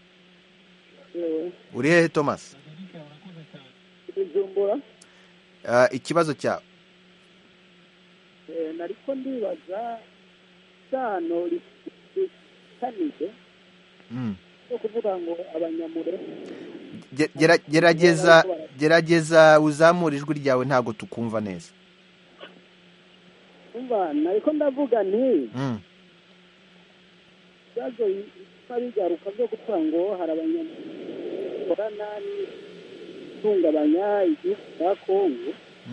Uri hehe Thomas? Bujumbura. Ikibazo cyawe? Nariko ndibaza sano likanije no kuvuga ngo abanyamure. Gerageza uzamura ijwi ryawe, ntago tukumva neza. Umva nariko ndavuga nti byazo bigaruka byo kuvuga ngo hari abanyamure korana n'itungabanya igihugu cya Kongo.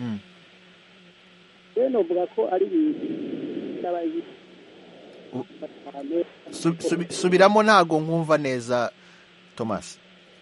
Bene uvuga ko ari ibintu subiramo, ntago nkumva neza Thomas.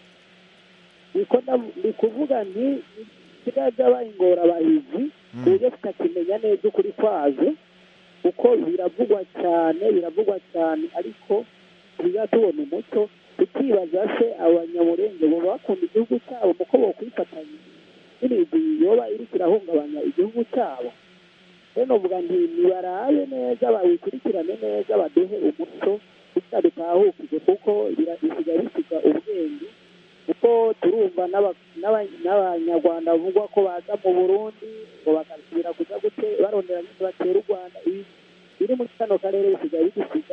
Ndi kuvuga nti kiraza bayingora abahizi kuburyo tutakimenya neza ukuri kwazo, kuko biravugwa cyane, ariko tuza tubona umuco tukibaza se abanyamurenge bo bakunda igihugu cyabo kuko bokwifatanya n'ibintu yoba iri kirahungabanya igihugu cyabo. Rero uvuga nti nibarabe neza, bawikurikirane neza, baduhe umuco kuko dutahukije, kuko bisiga bisiga ubwenge, kuko turumva n'abanyarwanda bavugwa ko baza mu Burundi ngo bagasubira kuja barondera nyine batera u Rwanda. Biri muri kano karere bisiga bigisiga,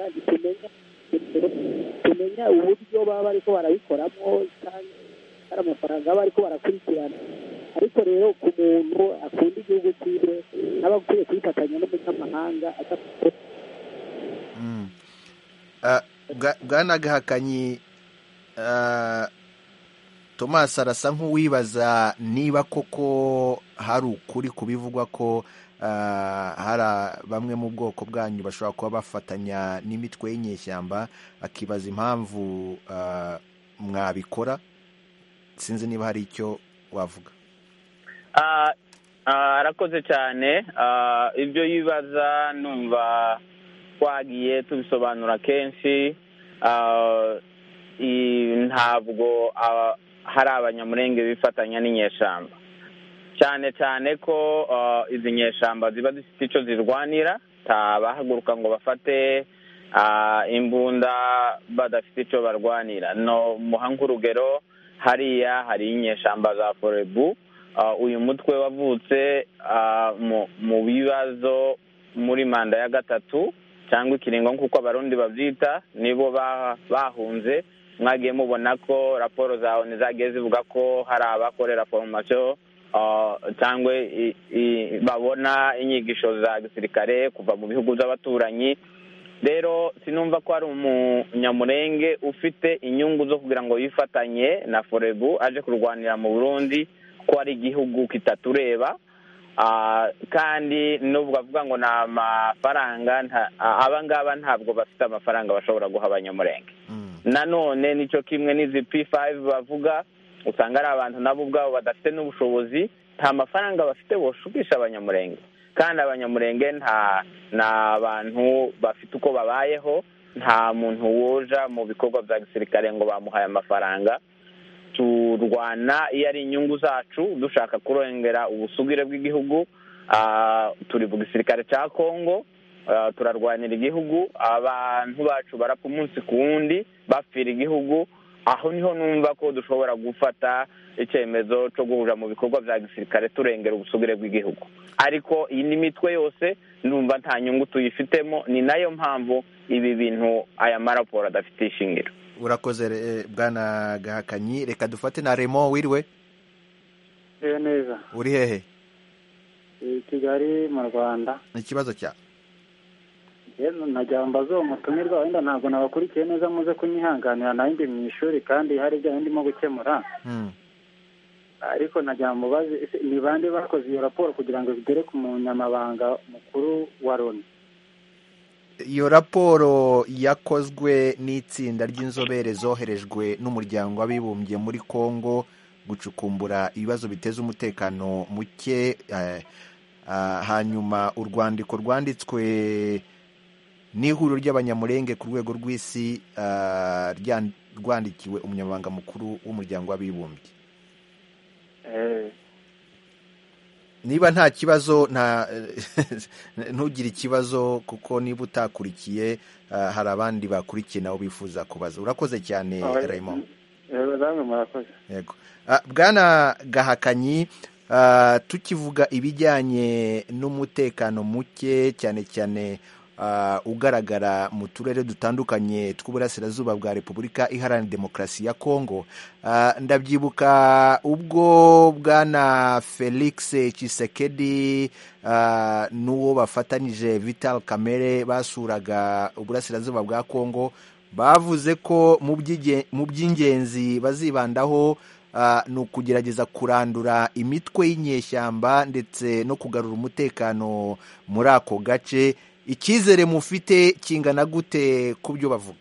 tumenya uburyo baba bariko barabikoramo, kandi hari amafaranga baba bariko barakurikirana. Ariko rero ku muntu akunda igihugu cyiwe aba akwiye kwifatanya n'umunyamahanga. Bwana Gahakanyi, Thomas arasa nk'uwibaza niba koko hari ukuri kubivugwa ko hari bamwe mu bwoko bwanyu bashobora kuba bafatanya n'imitwe y'inyeshyamba, akibaza impamvu mwabikora. Sinzi niba hari icyo wavuga. Arakoze cyane. Ibyo yibaza numva twagiye tubisobanura kenshi. Ntabwo hari abanyamurenge bifatanya n'inyeshyamba, cyane cyane ko izi nyeshyamba ziba zifite icyo zirwanira, bahaguruka ngo bafate imbunda badafite icyo barwanira. No muha nk'urugero, hariya hari inyeshyamba za Forebu. Uyu mutwe wavutse mu bibazo muri manda ya gatatu cyangwa ikiringo nk'uko abarundi babyita, nibo bahunze. Mwagiye mubona ko raporo zawe nizagiye zivuga ko hari abakorera formation cyangwa babona inyigisho za gisirikare kuva mu bihugu by'abaturanyi. rero sinumva ko hari umunyamurenge ufite inyungu zo kugira ngo yifatanye na forebu aje kurwanira mu Burundi ko ari igihugu kitatureba. Kandi nubwo bavuga ngo ni amafaranga, aba ngaba ntabwo bafite amafaranga bashobora guha abanyamurenge. Nanone nicyo kimwe n'izi P5 bavuga, usanga ari abantu nabo ubwabo badafite n'ubushobozi, nta mafaranga bafite boshukisha abanyamurenge. Kandi abanyamurenge ni abantu bafite uko babayeho, nta muntu woja mu bikorwa bya gisirikare ngo bamuhaye amafaranga. Turwana iyo ari inyungu zacu, dushaka kurengera ubusugire bw'igihugu. Turi mu gisirikare cya Kongo, turarwanira igihugu, abantu bacu barapfa umunsi ku wundi bapfira igihugu. Aho niho numva ko dushobora gufata icyemezo cyo guhura mu bikorwa bya gisirikare turengera ubusugire bw'igihugu. Ariko iyi ni mitwe yose numva nta nyungu tuyifitemo, ni nayo mpamvu ibi bintu aya maraporo adafite ishingiro. Urakoze bwana Gahakanyi. Reka dufate na Remo. Wiriwe? Neza. Uri hehe? Kigali mu Rwanda. Ikibazo cya najya mbaza uwo mutumirwa, wenda ntabwo nabakurikiye neza, muze kunyihanganira, nayo ndi mu ishuri kandi hari ibyo ndimo gukemura. Ariko najya mubaze, ni bande bakoze iyo raporo kugira ngo bigere ku munyamabanga mukuru wa Loni? Iyo raporo yakozwe n'itsinda ry'inzobere zoherejwe n'umuryango w'abibumbye muri Kongo gucukumbura ibibazo biteza umutekano muke. Hanyuma urwandiko rwanditswe n'ihuriro ry'abanyamurenge ku rwego rw'isi, rwandikiwe umunyamabanga mukuru w'umuryango w'abibumbye. Niba nta kibazo, ntugire ikibazo, kuko niba utakurikiye hari abandi bakurikiye nabo bifuza kubaza. Urakoze cyane Raymond. Yego. Bwana Gahakanyi, tukivuga ibijyanye n'umutekano muke cyane cyane ugaragara mu turere dutandukanye tw'uburasirazuba bwa Repubulika Iharanira Demokarasi ya Kongo, ndabyibuka ubwo bwana Felix Tshisekedi n'uwo bafatanyije Vital Kamerhe basuraga uburasirazuba bwa Kongo, bavuze ko mu by'ingenzi bazibandaho ni ukugerageza kurandura imitwe y'inyeshyamba ndetse no kugarura umutekano muri ako gace. Icyizere mufite kingana gute ku byo bavuga?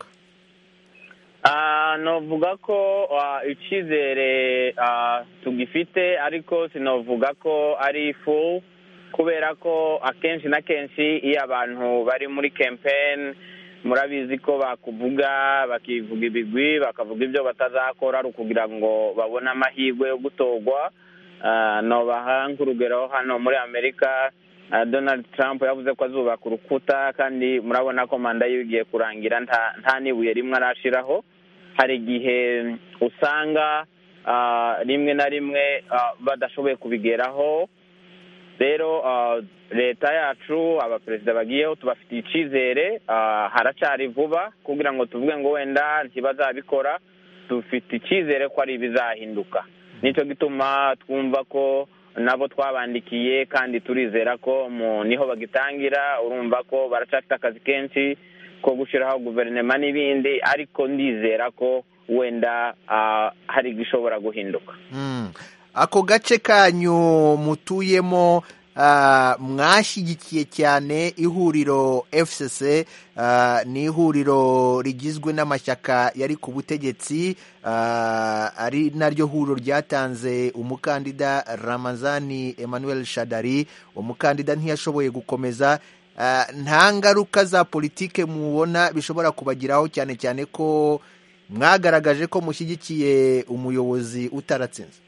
Novuga ko icyizere tugifite, ariko sinovuga ko ari full, kubera ko akenshi na kenshi iyo abantu bari muri campaign, murabizi ko bakuvuga bakivuga ibigwi, bakavuga ibyo batazakora ari ukugira ngo babone amahirwe yo gutorwa. Nobaha nk'urugero hano muri Amerika, Donald Trump yavuze ko azubaka urukuta, kandi murabona ko manda ye igiye kurangira nta n'ibuye rimwe arashiraho. Hari igihe usanga rimwe na rimwe badashoboye kubigeraho. Rero leta yacu, abaperezida bagiyeho, tubafitiye icyizere. Haracari vuba kugira ngo tuvuge ngo wenda ntibazabikora. Dufite icyizere ko ari ibizahinduka. Nicyo gituma twumva ko nabo twabandikiye, kandi turizera ko niho bagitangira. Urumva ko baracafite akazi kenshi ko gushyiraho guverinoma n'ibindi, ariko ndizera ko wenda hari igishobora guhinduka. Ako gace kanyu mutuyemo, mwashyigikiye cyane ihuriro FCC, ni ihuriro rigizwe n'amashyaka yari ku butegetsi, ari naryo huriro ryatanze umukandida Ramazani Emmanuel Shadari. Umukandida ntiyashoboye gukomeza. Nta ngaruka za politike mubona bishobora kubagiraho, cyane cyane ko mwagaragaje ko mushyigikiye umuyobozi utaratsinze?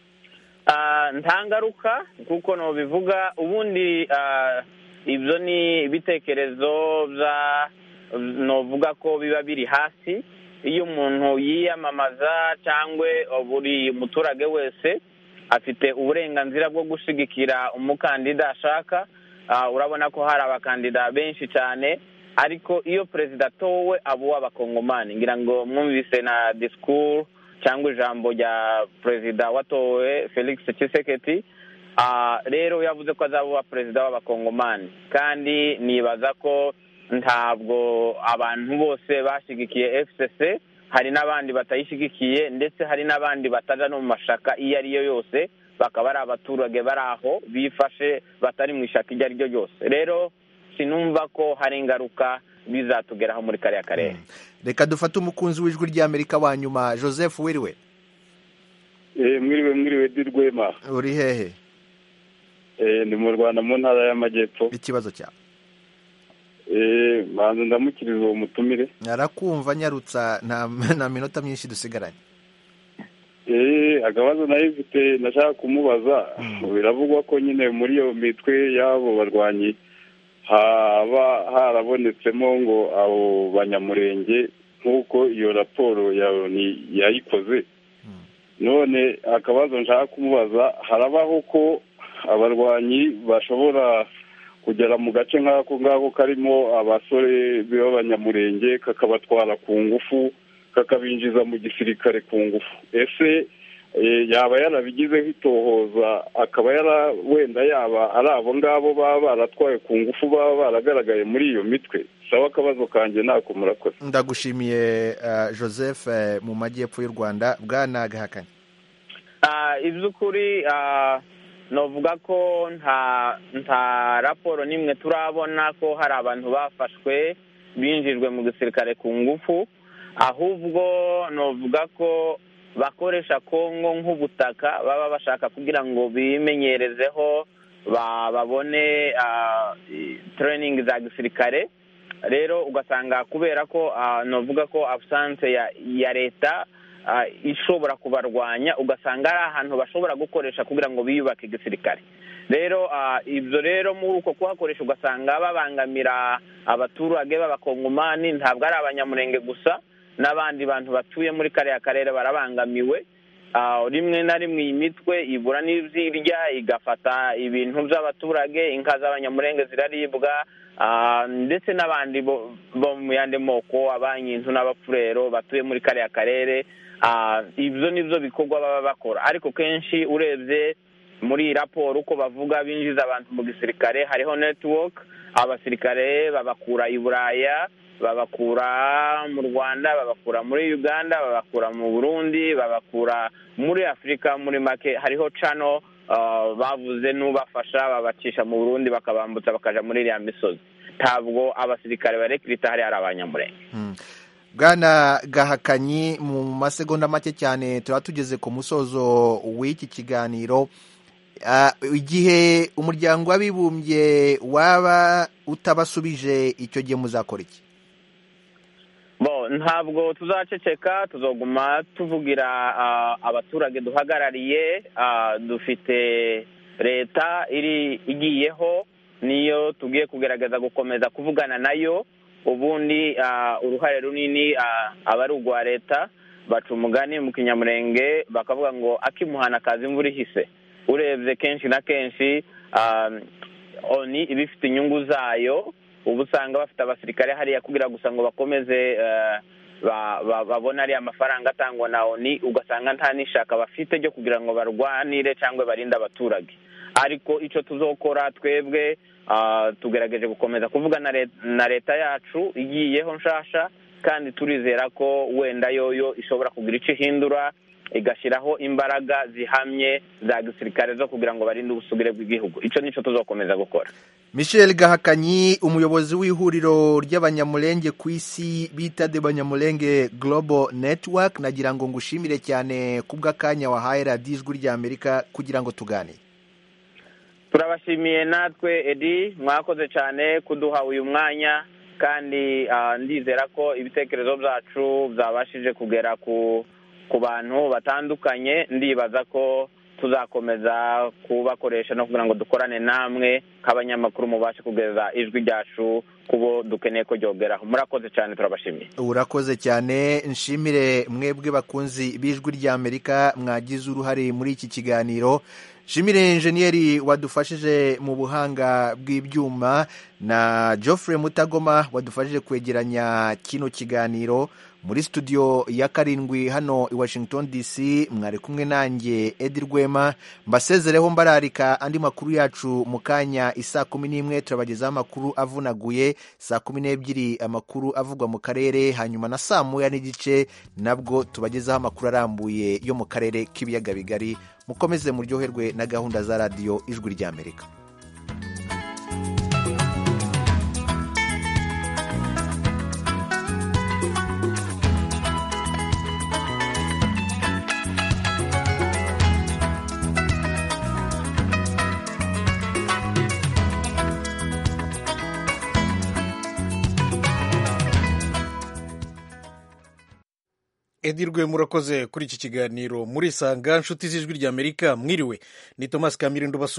Nta ngaruka, kuko no bivuga ubundi ibyo ni ibitekerezo novuga ko biba biri hasi. Iyo umuntu yiyamamaza cyangwa buri muturage wese afite uburenganzira bwo gushyigikira umukandida ashaka. Urabona ko hari abakandida benshi cyane, ariko iyo perezida atowe abo w'abakongomani. Ngira ngo mwumvise na disikuru cyangwa ijambo rya perezida watowe Felix Tshisekedi. Rero yavuze ko azaba perezida w'abakongomani, kandi nibaza ko ntabwo abantu bose bashyigikiye FCC, hari n'abandi batayishyigikiye ndetse hari n'abandi bataja no mu mashaka iyo ari yo yose, bakaba ari abaturage bari aho bifashe batari mu ishaka iryo ari ryo ryose. Rero sinumva ko hari ingaruka bizatugeraho muri kariya karere. Reka dufate umukunzi w'ijwi ry'Amerika wa nyuma. Joseph, wiriwe? Mwiriwe Dirwema. Uri hehe? Ni mu Rwanda mu ntara y'Amajyepfo. Ikibazo cyawe? Banza ndamukiriza uwo mutumire. Narakumva nyarutsa, nta minota myinshi dusigaranye. Akabazo nayo mfite nashaka kumubaza, biravugwa ko nyine muri iyo mitwe y'abo barwanyi haba harabonetsemo ngo abo banyamurenge nk'uko iyo raporo yayikoze. None akabazo nshaka kumubaza, harabaho ko abarwanyi bashobora kugera mu gace nk'ako ngako karimo abasore b'abanyamurenge kakabatwara ku ngufu kakabinjiza mu gisirikare ku ngufu? Ese yaba yarabigizeho itohoza, akaba wenda yaba ari abo ngabo baba baratwaye ku ngufu baba baragaragaye muri iyo mitwe? Sawa, akabazo kanjye nako, murakoze. Ndagushimiye Joseph mu majyepfo y'u Rwanda. Bwana Gahakanye, iby'ukuri novuga ko nta raporo n'imwe turabona ko hari abantu bafashwe binjijwe mu gisirikare ku ngufu, ahubwo novuga ko bakoresha Kongo nk'ubutaka baba bashaka kugira ngo bimenyerezeho babone training za gisirikare. Rero ugasanga kubera ko novuga ko absence ya leta ishobora kubarwanya, ugasanga ari ahantu bashobora gukoresha kugira ngo biyubake igisirikare. Rero ibyo rero muri uko kuhakoresha ugasanga babangamira abaturage b'abakongomani, ntabwo ari abanyamurenge gusa, n'abandi bantu batuye muri kariya karere barabangamiwe. Rimwe na rimwe iyi mitwe ibura n'izirya igafata ibintu by'abaturage, inka z'abanyamurenge ziraribwa, ndetse n'abandi bo mu yandi moko, abanyintu n'abapfurero batuye muri kariya karere. Ibyo nibyo bikorwa baba bakora, ariko kenshi urebye muri iyi raporo uko bavuga binjiza abantu mu gisirikare, hariho network, abasirikare babakura i Buraya, babakura mu Rwanda, babakura muri Uganda, babakura mu Burundi, babakura muri Afurika. Muri make hariho channel bavuze n'ubafasha babacisha mu Burundi bakabambutsa bakaja muri iriya misozi. Ntabwo abasirikare barekrita hari abanyamurenge. Bwana Gahakanyi, mu masegonda make cyane turaba tugeze ku musozo w'iki kiganiro. Igihe umuryango w'abibumbye waba utabasubije, icyo gihe muzakora iki? Ntabwo tuzaceceka, tuzoguma tuvugira abaturage duhagarariye. Dufite leta igiyeho, niyo tugiye kugerageza gukomeza kuvugana nayo. Ubundi uruhare runini aba ari urwa leta. Baca umugani mu kinyamurenge bakavuga ngo akimuhana kazi imvura ihise. Urebye kenshi na kenshi oni ibifite inyungu zayo, ubu usanga bafite abasirikare hariya kugira gusa ngo bakomeze babona ariya amafaranga atangwa na oni, ugasanga nta n'ishaka bafite ryo kugira ngo barwanire cyangwa barinde abaturage. Ariko icyo tuzokora twebwe, tugerageje gukomeza kuvugana na leta yacu igiyeho nshasha, kandi turizera ko wenda yoyo ishobora kugira icyo ihindura, igashyiraho imbaraga zihamye za gisirikare zo kugira ngo barinde ubusugire bw'igihugu. Icyo nicyo tuzokomeza gukora. Michel Gahakanyi, umuyobozi w'ihuriro ry'abanyamulenge ku isi bita The Banyamulenge Global Network, nagira ngo ngushimire cyane kubw'akanya wahaye radiyo ijwi ry'Amerika kugira ngo tuganire. Turabashimiye natwe Edi, mwakoze cyane kuduha uyu mwanya, kandi ndizera ko ibitekerezo byacu byabashije kugera ku bantu batandukanye. Ndibaza ko tuzakomeza kubakoresha no kugira ngo dukorane namwe nk'abanyamakuru mubashe kugeza ijwi ryacu kubo dukeneye ko ryogeraho. Murakoze cyane, turabashimiye. Urakoze cyane. Nshimire mwebwe bakunzi b'ijwi ry'Amerika mwagize uruhare muri iki kiganiro. shimire enjeniyeri wadufashije mu buhanga bw'ibyuma na Geoffrey Mutagoma wadufashije kwegeranya kino kiganiro. Muri studio ya 7 hano i Washington DC mwari kumwe nanjye Edi Rwema, mbasezereho mbararika andi makuru yacu mu kanya isa 11 turabagezaho amakuru avunaguye, saa 12 amakuru avugwa mu karere, hanyuma na saa 1:30 nabwo tubagezaho amakuru arambuye yo mu karere k'ibiyaga bigari. Mukomeze muryoherwe na gahunda za radio Ijwi ry'Amerika. Edirwe murakoze kuri iki kiganiro. Muri sanga nshuti z'Ijwi ry'Amerika, mwiriwe. Ni Thomas Kamirindo